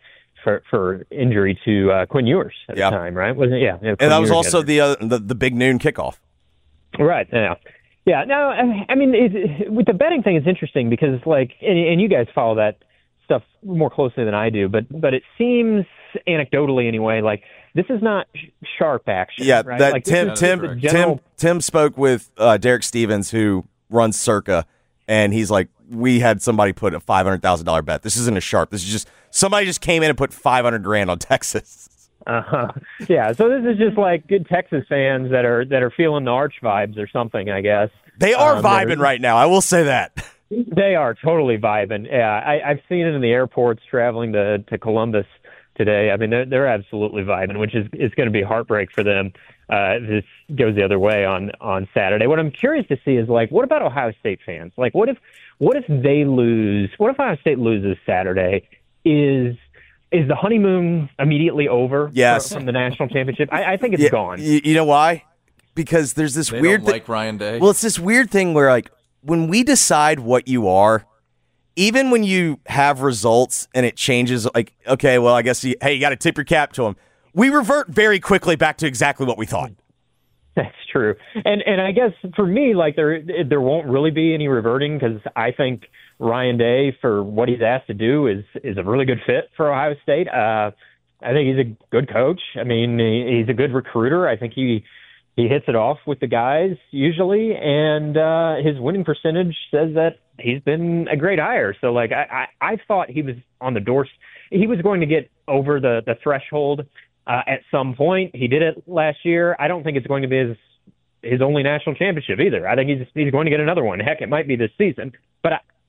Speaker 13: injury to Quinn Ewers at the time. Right? Wasn't it? Yeah.
Speaker 7: And that was also the big noon kickoff.
Speaker 13: Right. Yeah. Yeah. No, I mean, with the betting thing, it's interesting because like, and you guys follow that stuff more closely than I do, but it seems anecdotally anyway, like this is not sharp action.
Speaker 7: Yeah,
Speaker 13: right?
Speaker 7: that
Speaker 13: like
Speaker 7: Tim spoke with Derek Stevens, who runs Circa, and he's like, we had somebody put a $500,000 bet. This isn't a sharp. This is just somebody just came in and put $500,000 on Texas.
Speaker 13: Yeah, so this is just like good Texas fans that are feeling the Arch vibes or something, I guess.
Speaker 7: They are vibing right now. I will say that.
Speaker 13: They are totally vibing. Yeah, I've seen it in the airports traveling to Columbus today. I mean, they're absolutely vibing, which is going to be a heartbreak for them if this goes the other way on Saturday. What I'm curious to see is, like, what about Ohio State fans? Like, what if they lose? What if Ohio State loses Saturday? Is the honeymoon immediately over from the national championship? I think it's gone.
Speaker 7: You know why? Because there's this weird
Speaker 9: thing. Like Ryan Day.
Speaker 7: Well, it's this weird thing where, like, when we decide what you are, even when you have results and it changes, like, okay, well, I guess you got to tip your cap to them. We revert very quickly back to exactly what we thought.
Speaker 13: That's true. And I guess for me, like, there won't really be any reverting, because I think Ryan Day, for what he's asked to do, is a really good fit for Ohio State. I think he's a good coach. I mean, he's a good recruiter. I think he hits it off with the guys usually, and his winning percentage says that he's been a great hire. So, like, I thought he was on the door. He was going to get over the threshold at some point. He did it last year. I don't think it's going to be his only national championship either. I think he's going to get another one. Heck, it might be this season. But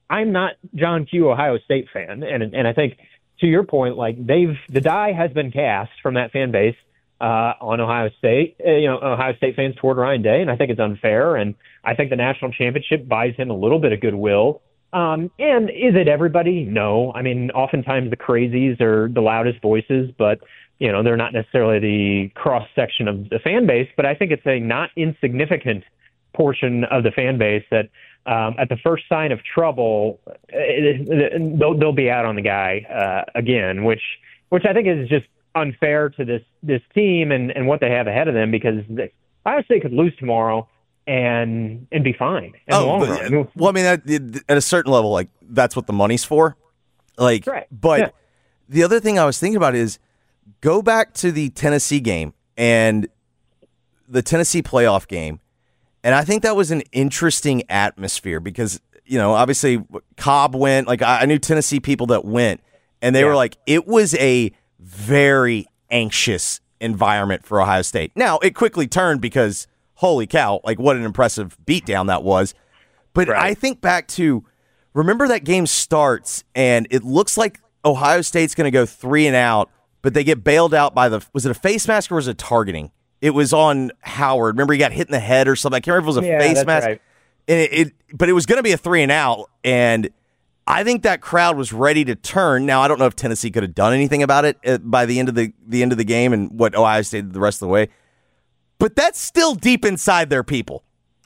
Speaker 13: I'm not John Q. Ohio State fan, and I think to your point, like the die has been cast from that fan base on Ohio State. Ohio State fans toward Ryan Day, and I think it's unfair. And I think the national championship buys him a little bit of goodwill. And is it everybody? No. I mean, oftentimes the crazies are the loudest voices, but they're not necessarily the cross section of the fan base. But I think it's a not insignificant portion of the fan base that at the first sign of trouble, they'll be out on the guy again, which I think is just unfair to this team and what they have ahead of them, because Ohio State could lose tomorrow and be fine in the long run.
Speaker 7: Well, I mean, at a certain level, like that's what the money's for. Like, right. But the other thing I was thinking about is go back to the Tennessee game and the Tennessee playoff game. And I think that was an interesting atmosphere because, obviously Cobb went. Like, I knew Tennessee people that went, and they were like, it was a very anxious environment for Ohio State. Now, it quickly turned because, holy cow, like what an impressive beatdown that was. But I think back to, remember that game starts, and it looks like Ohio State's going to go 3 and out, but they get bailed out by was it a face mask or was it targeting? It was on Howard. Remember, he got hit in the head or something. I can't remember if it was a face mask. Right. And but it was going to be a 3 and out, and I think that crowd was ready to turn. Now, I don't know if Tennessee could have done anything about it by the end of the game and what Ohio State did the rest of the way. But that's still deep inside their people.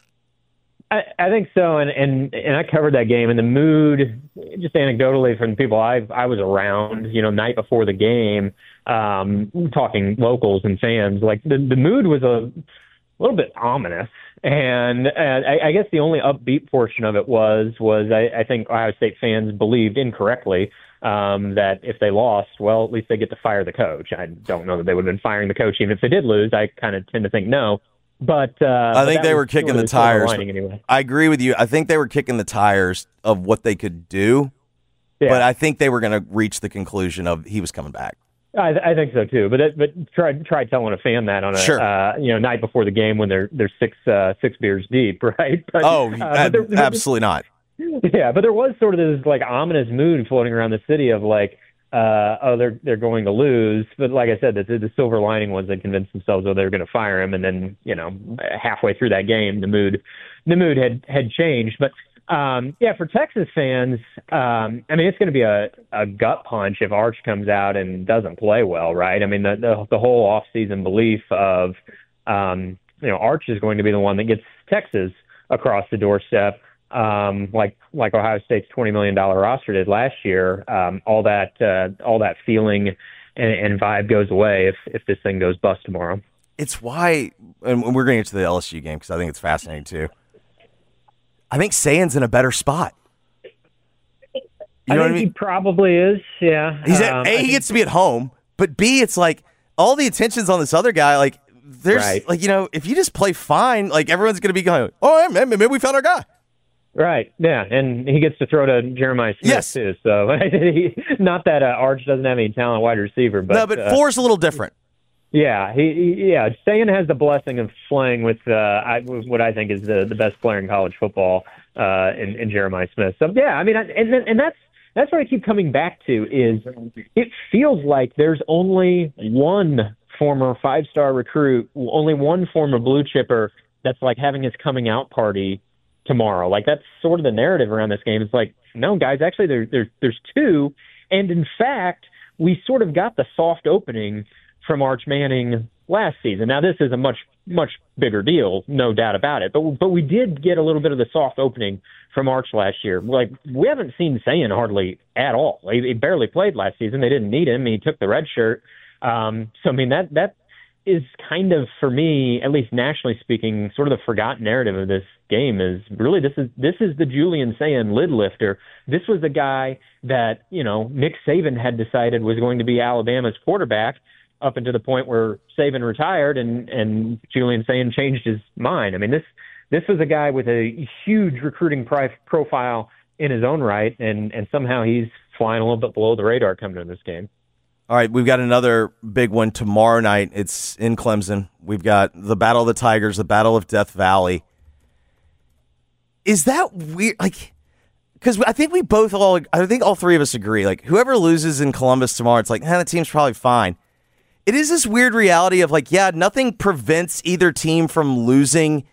Speaker 13: I think so, and I covered that game, and the mood, just anecdotally from people I was around, night before the game, talking locals and fans, like the mood was a little bit ominous, and I guess the only upbeat portion of it was I think Ohio State fans believed incorrectly that if they lost, well, at least they get to fire the coach. I don't know that they would have been firing the coach even if they did lose. I kind of tend to think no. But
Speaker 7: I think they were kicking the tires.
Speaker 13: Anyway.
Speaker 7: I agree with you. I think they were kicking the tires of what they could do, but I think they were going to reach the conclusion of he was coming back.
Speaker 13: I think so too. But try telling a fan that on a night before the game when they're six beers deep, right? But,
Speaker 7: absolutely not.
Speaker 13: Yeah, but there was sort of this like ominous mood floating around the city of like, they're going to lose. But like I said, the silver lining was they convinced themselves they were going to fire him, and then halfway through that game, the mood had changed. But for Texas fans, I mean, it's going to be a gut punch if Arch comes out and doesn't play well, right? I mean, the whole offseason belief of Arch is going to be the one that gets Texas across the doorstep. Like Ohio State's $20 million roster did last year, all that feeling and vibe goes away if this thing goes bust tomorrow.
Speaker 7: It's why, and we're going to get to the LSU game because I think it's fascinating too. I think Sayan's in a better spot. You know what I mean?
Speaker 13: He probably is. Yeah.
Speaker 7: He gets to be at home, but B, it's like all the attention's on this other guy. Like there's if you just play fine, like everyone's going to be going, oh, maybe we found our guy.
Speaker 13: Right, yeah, and he gets to throw to Jeremiah Smith, too. So, not that Arch doesn't have any talent wide receiver. But,
Speaker 7: no, but four's a little different.
Speaker 13: Yeah, Sayan has the blessing of playing with what I think is the best player in college football in Jeremiah Smith. So, yeah, I mean, and that's what I keep coming back to is it feels like there's only one former 5-star recruit, only one former blue chipper that's like having his coming out party tomorrow. Like that's sort of the narrative around this game. It's like, no, guys, actually there's two. And in fact, we sort of got the soft opening from Arch Manning last season. Now this is a much, much bigger deal, no doubt about it. But we did get a little bit of the soft opening from Arch last year. Like we haven't seen Sayan hardly at all. He barely played last season. They didn't need him. He took the red shirt. So I mean that is kind of, for me, at least nationally speaking, sort of the forgotten narrative of this game is really this is the Julian Sayan lid lifter. This was the guy that, Nick Saban had decided was going to be Alabama's quarterback up until the point where Saban retired and Julian Sayan changed his mind. I mean, this was a guy with a huge recruiting profile in his own right, and somehow he's flying a little bit below the radar coming into this game.
Speaker 7: All right, we've got another big one tomorrow night. It's in Clemson. We've got the Battle of the Tigers, the Battle of Death Valley. Is that weird? Like, because I think all three of us agree, like, whoever loses in Columbus tomorrow, it's like, that team's probably fine. It is this weird reality of, like, nothing prevents either team from losing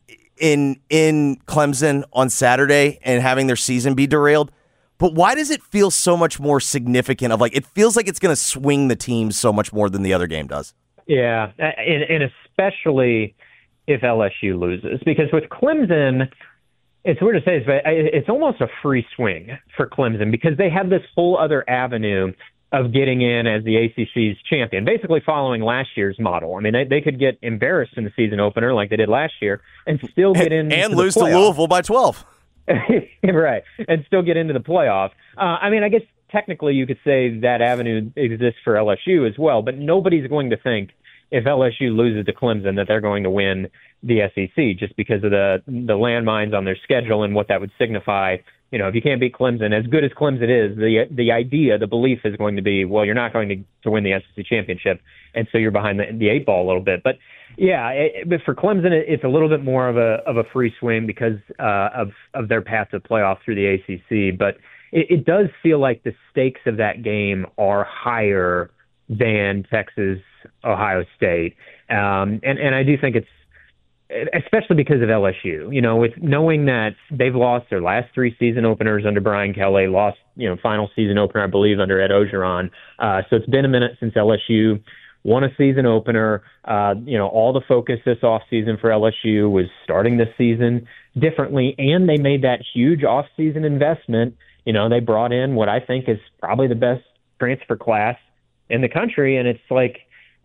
Speaker 7: in Clemson on Saturday and having their season be derailed. But why does it feel so much more significant of, like, it feels like it's going to swing the team so much more than the other game does?
Speaker 13: Yeah, and especially if LSU loses. Because with Clemson, it's weird to say this, but it's almost a free swing for Clemson because they have this whole other avenue of getting in as the ACC's champion, basically following last year's model. I mean, they could get embarrassed in the season opener like they did last year and still get in
Speaker 7: and lose to Louisville by 12.
Speaker 13: Right, and still get into the playoff. I mean, I guess technically you could say that avenue exists for LSU as well, but nobody's going to think if LSU loses to Clemson that they're going to win the SEC just because of the landmines on their schedule and what that would signify. You know, if you can't beat Clemson, as good as Clemson is, the belief is going to be, well, you're not going to win the SEC championship, and so you're behind the eight ball a little bit. But yeah, but for Clemson, it's a little bit more of a free swing because of their path to playoff through the ACC. But it does feel like the stakes of that game are higher than Texas, Ohio State, and I do think it's, especially because of LSU, you know, with knowing that they've lost their last three season openers under Brian Kelly, lost, you know, final season opener, I believe, under Ed Ogeron. So it's been a minute since LSU won a season opener. You know, all the focus this offseason for LSU was starting this season differently, and they made that huge offseason investment. You know, they brought in what I think is probably the best transfer class in the country, and it's like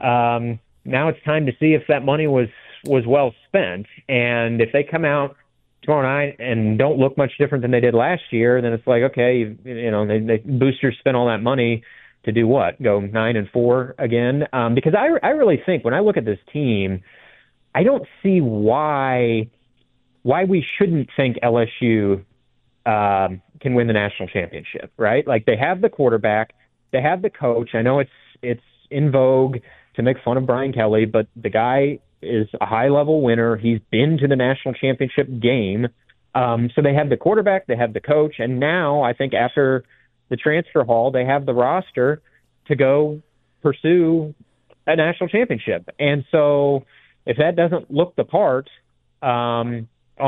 Speaker 13: now it's time to see if that money was well spent. And if they come out tomorrow night and don't look much different than they did last year, then it's like, okay, you know, they boosters spent all that money to do what? Go 9-4 again? Because I really think when I look at this team, I don't see why we shouldn't think LSU can win the national championship, right? Like, they have the quarterback, they have the coach. I know it's in vogue to make fun of Brian Kelly, but the guy is a high-level winner. He's been to the national championship game. So they have the quarterback, they have the coach, and now I think after the transfer haul, they have the roster to go pursue a national championship. And so if that doesn't look the part on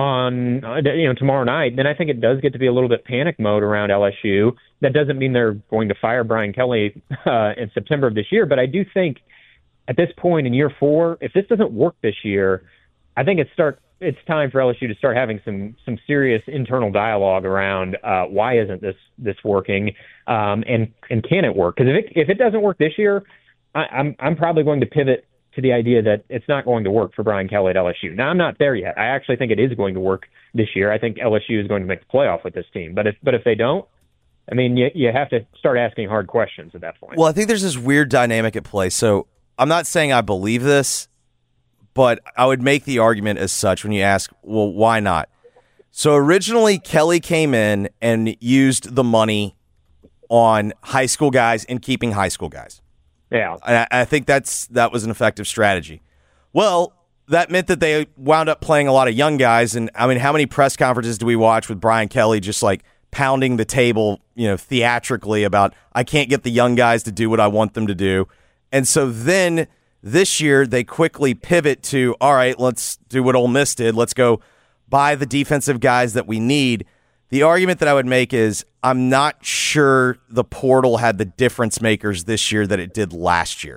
Speaker 13: tomorrow night, then I think it does get to be a little bit panic mode around LSU. That doesn't mean they're going to fire Brian Kelly in September of this year, but I do think at this point in year 4, if this doesn't work this year, I think it's time for LSU to start having some serious internal dialogue around why isn't this working, and can it work? Because if it doesn't work this year, I'm probably going to pivot to the idea that it's not going to work for Brian Kelly at LSU. Now, I'm not there yet. I actually think it is going to work this year. I think LSU is going to make the playoff with this team. But if they don't, I mean, you have to start asking hard questions at that point.
Speaker 7: Well, I think there's this weird dynamic at play. So I'm not saying I believe this, but I would make the argument as such when you ask, well, why not? So originally, Kelly came in and used the money on high school guys and keeping high school guys.
Speaker 13: Yeah.
Speaker 7: And I think that was an effective strategy. Well, that meant that they wound up playing a lot of young guys. And, I mean, how many press conferences do we watch with Brian Kelly just, like, pounding the table, you know, theatrically about, I can't get the young guys to do what I want them to do. And so then this year they quickly pivot to, all right, let's do what Ole Miss did. Let's go buy the defensive guys that we need. The argument that I would make is I'm not sure the portal had the difference makers this year that it did last year.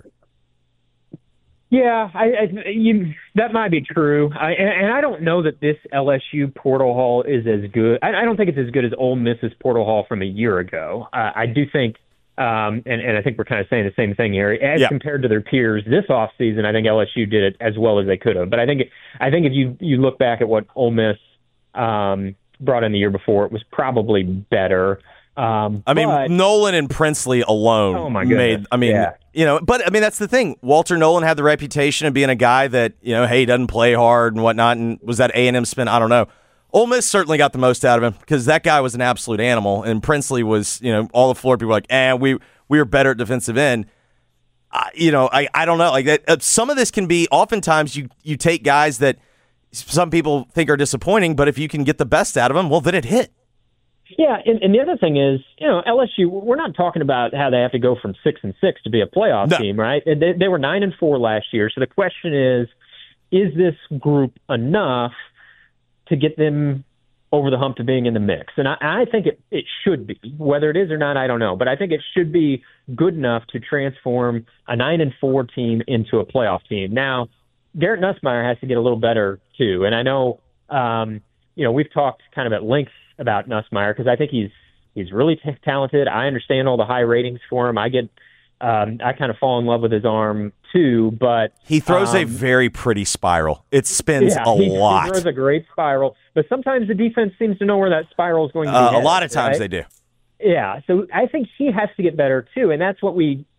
Speaker 13: Yeah, that might be true. And I don't know that this LSU portal haul is as good. I don't think it's as good as Ole Miss's portal haul from a year ago. I do think, and I think we're kind of saying the same thing here, as compared to their peers this offseason, I think LSU did it as well as they could have. But I think if you look back at what Ole Miss brought in the year before, it was probably better.
Speaker 7: I mean, Nolan and Princely alone made. I mean, you know, but I mean that's the thing. Walter Nolan had the reputation of being a guy that, you know, hey, he doesn't play hard and whatnot. And was that A&M spin? I don't know. Ole Miss certainly got the most out of him because that guy was an absolute animal, and Princely was, you know, all the floor people were like, we were better at defensive end. You know, I don't know. Like that, some of this can be. Oftentimes, you take guys that some people think are disappointing, but if you can get the best out of them, well, then it hit.
Speaker 13: Yeah, and the other thing is, LSU, we're not talking about how they have to go from 6-6 to be a playoff team, right? They were 9-4 last year. So the question is this group enough to get them over the hump to being in the mix? And I think it should be. Whether it is or not, I don't know. But I think it should be good enough to transform a 9-4 team into a playoff team. Now, Garrett Nussmeier has to get a little better, too. And I know, we've talked kind of at length about Nussmeier because I think he's really talented. I understand all the high ratings for him. I kind of fall in love with his arm too, but
Speaker 7: he throws a very pretty spiral. It spins a lot.
Speaker 13: He throws a great spiral, but sometimes the defense seems to know where that spiral is going to be headed,
Speaker 7: a lot of times
Speaker 13: right?
Speaker 7: they do.
Speaker 13: Yeah, so I think he has to get better too, and that's what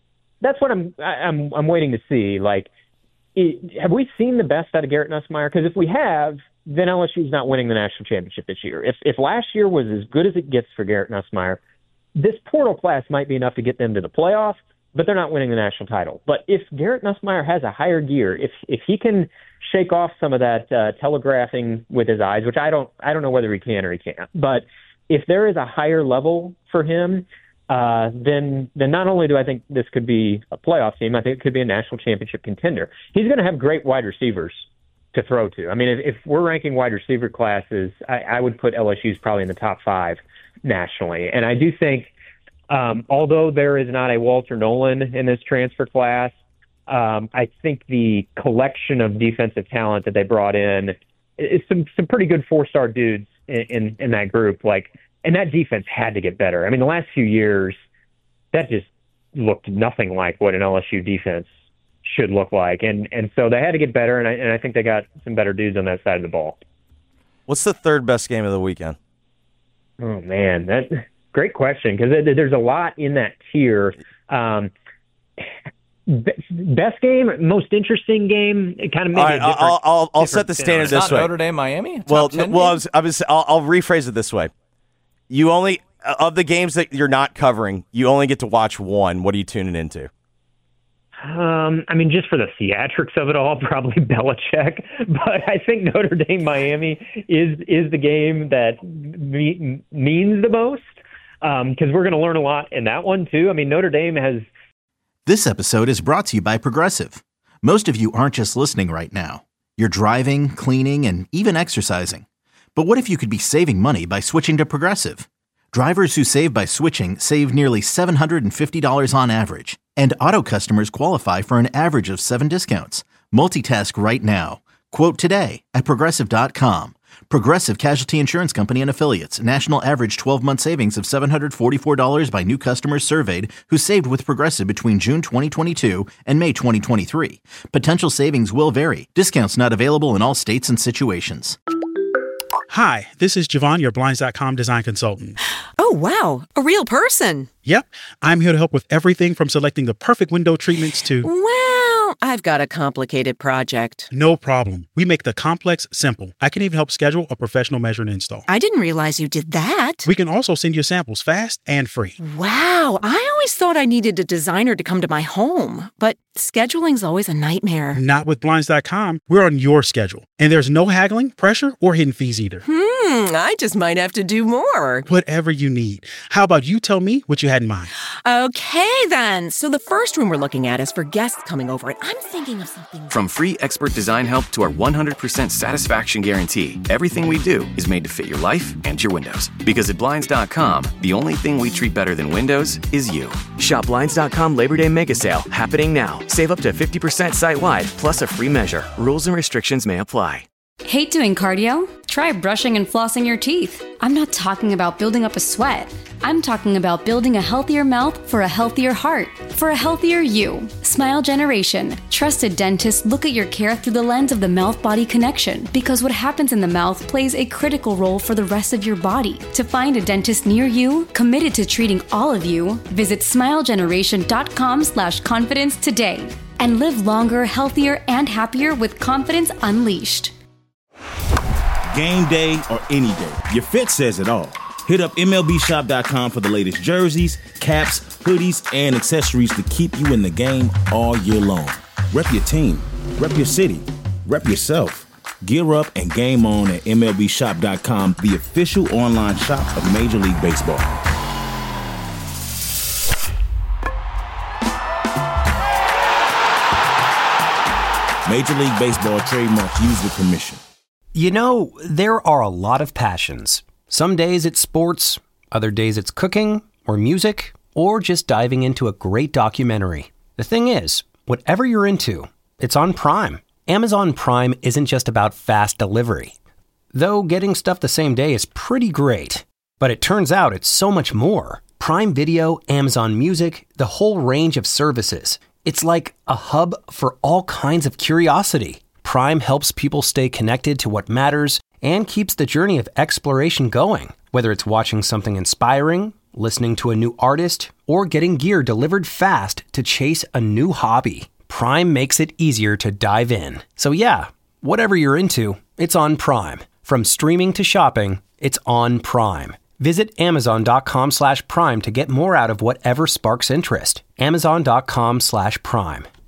Speaker 13: I'm waiting to see. Like, have we seen the best out of Garrett Nussmeier? Because if we have, then LSU's not winning the national championship this year. If last year was as good as it gets for Garrett Nussmeier, this portal class might be enough to get them to the playoff, but they're not winning the national title. But if Garrett Nussmeier has a higher gear, if he can shake off some of that telegraphing with his eyes, which I don't know whether he can or he can't, but if there is a higher level for him, then not only do I think this could be a playoff team, I think it could be a national championship contender. He's going to have great wide receivers to throw to. I mean, if we're ranking wide receiver classes, I would put LSU's probably in the top 5 nationally. And I do think, although there is not a Walter Nolan in this transfer class, I think the collection of defensive talent that they brought in is some pretty good 4-star dudes in that group. And that defense had to get better. I mean, the last few years, that just looked nothing like what an LSU defense should look like. And so they had to get better, and I think they got some better dudes on that side of the ball.
Speaker 7: What's the third best game of the weekend?
Speaker 13: Oh, man, that's a great question because there's a lot in that tier. Best game, most interesting game, kind of maybe a different.
Speaker 7: I'll set the standard this way.
Speaker 9: Notre Dame, Miami.
Speaker 7: I'll rephrase it this way. You only of the games that you're not covering, you only get to watch one. What are you tuning into?
Speaker 13: I mean, just for the theatrics of it all, probably Belichick. But I think Notre Dame Miami is the game that means the most because we're going to learn a lot in that one too. I mean, Notre Dame has.
Speaker 1: This episode is brought to you by Progressive. Most of you aren't just listening right now. You're driving, cleaning, and even exercising. But what if you could be saving money by switching to Progressive? Drivers who save by switching save nearly $750 on average. And auto customers qualify for an average of 7 discounts. Multitask right now. Quote today at Progressive.com. Progressive Casualty Insurance Company and Affiliates. National average 12-month savings of $744 by new customers surveyed who saved with Progressive between June 2022 and May 2023. Potential savings will vary. Discounts not available in all states and situations.
Speaker 2: Hi, this is Javon, your Blinds.com design consultant.
Speaker 3: Oh, wow. A real person.
Speaker 2: Yep. I'm here to help with everything from selecting the perfect window treatments to...
Speaker 3: Well, I've got a complicated project.
Speaker 2: No problem. We make the complex simple. I can even help schedule a professional measure and install.
Speaker 3: I didn't realize you did that.
Speaker 2: We can also send you samples fast and free.
Speaker 3: Wow. I always thought I needed a designer to come to my home, but scheduling's always a nightmare.
Speaker 2: Not with Blinds.com. We're on your schedule. And there's no haggling, pressure, or hidden fees either.
Speaker 3: I just might have to do more.
Speaker 2: Whatever you need. How about you tell me what you had in mind?
Speaker 3: Okay, then. So the first room we're looking at is for guests coming over, and I'm thinking of something.
Speaker 4: From free expert design help to our 100% satisfaction guarantee, everything we do is made to fit your life and your windows. Because at Blinds.com, the only thing we treat better than windows is you.
Speaker 5: Shop Blinds.com Labor Day Mega Sale happening now. Save up to 50% site-wide, plus a free measure. Rules and restrictions may apply.
Speaker 10: Hate doing cardio? Try brushing and flossing your teeth. I'm not talking about building up a sweat. I'm talking about building a healthier mouth for a healthier heart, for a healthier you. Smile Generation. Trusted dentists look at your care through the lens of the mouth-body connection because what happens in the mouth plays a critical role for the rest of your body. To find a dentist near you, committed to treating all of you, visit smilegeneration.com/confidence today and live longer, healthier, and happier with confidence unleashed.
Speaker 11: Game day or any day, your fit says it all. Hit up MLBshop.com for the latest jerseys, caps, hoodies, and accessories to keep you in the game all year long. Rep your team, rep your city, rep yourself. Gear up and game on at MLBShop.com, the official online shop of Major League Baseball. Major League Baseball trademarks used with permission.
Speaker 12: You know, there are a lot of passions. Some days it's sports, other days it's cooking or music, or just diving into a great documentary. The thing is, whatever you're into, it's on Prime. Amazon Prime isn't just about fast delivery. Though getting stuff the same day is pretty great. But it turns out it's so much more. Prime Video, Amazon Music, the whole range of services. It's like a hub for all kinds of curiosity. Prime helps people stay connected to what matters and keeps the journey of exploration going. Whether it's watching something inspiring, listening to a new artist, or getting gear delivered fast to chase a new hobby, Prime makes it easier to dive in. So yeah, whatever you're into, it's on Prime. From streaming to shopping, it's on Prime. Visit Amazon.com/Prime to get more out of whatever sparks interest. Amazon.com/Prime.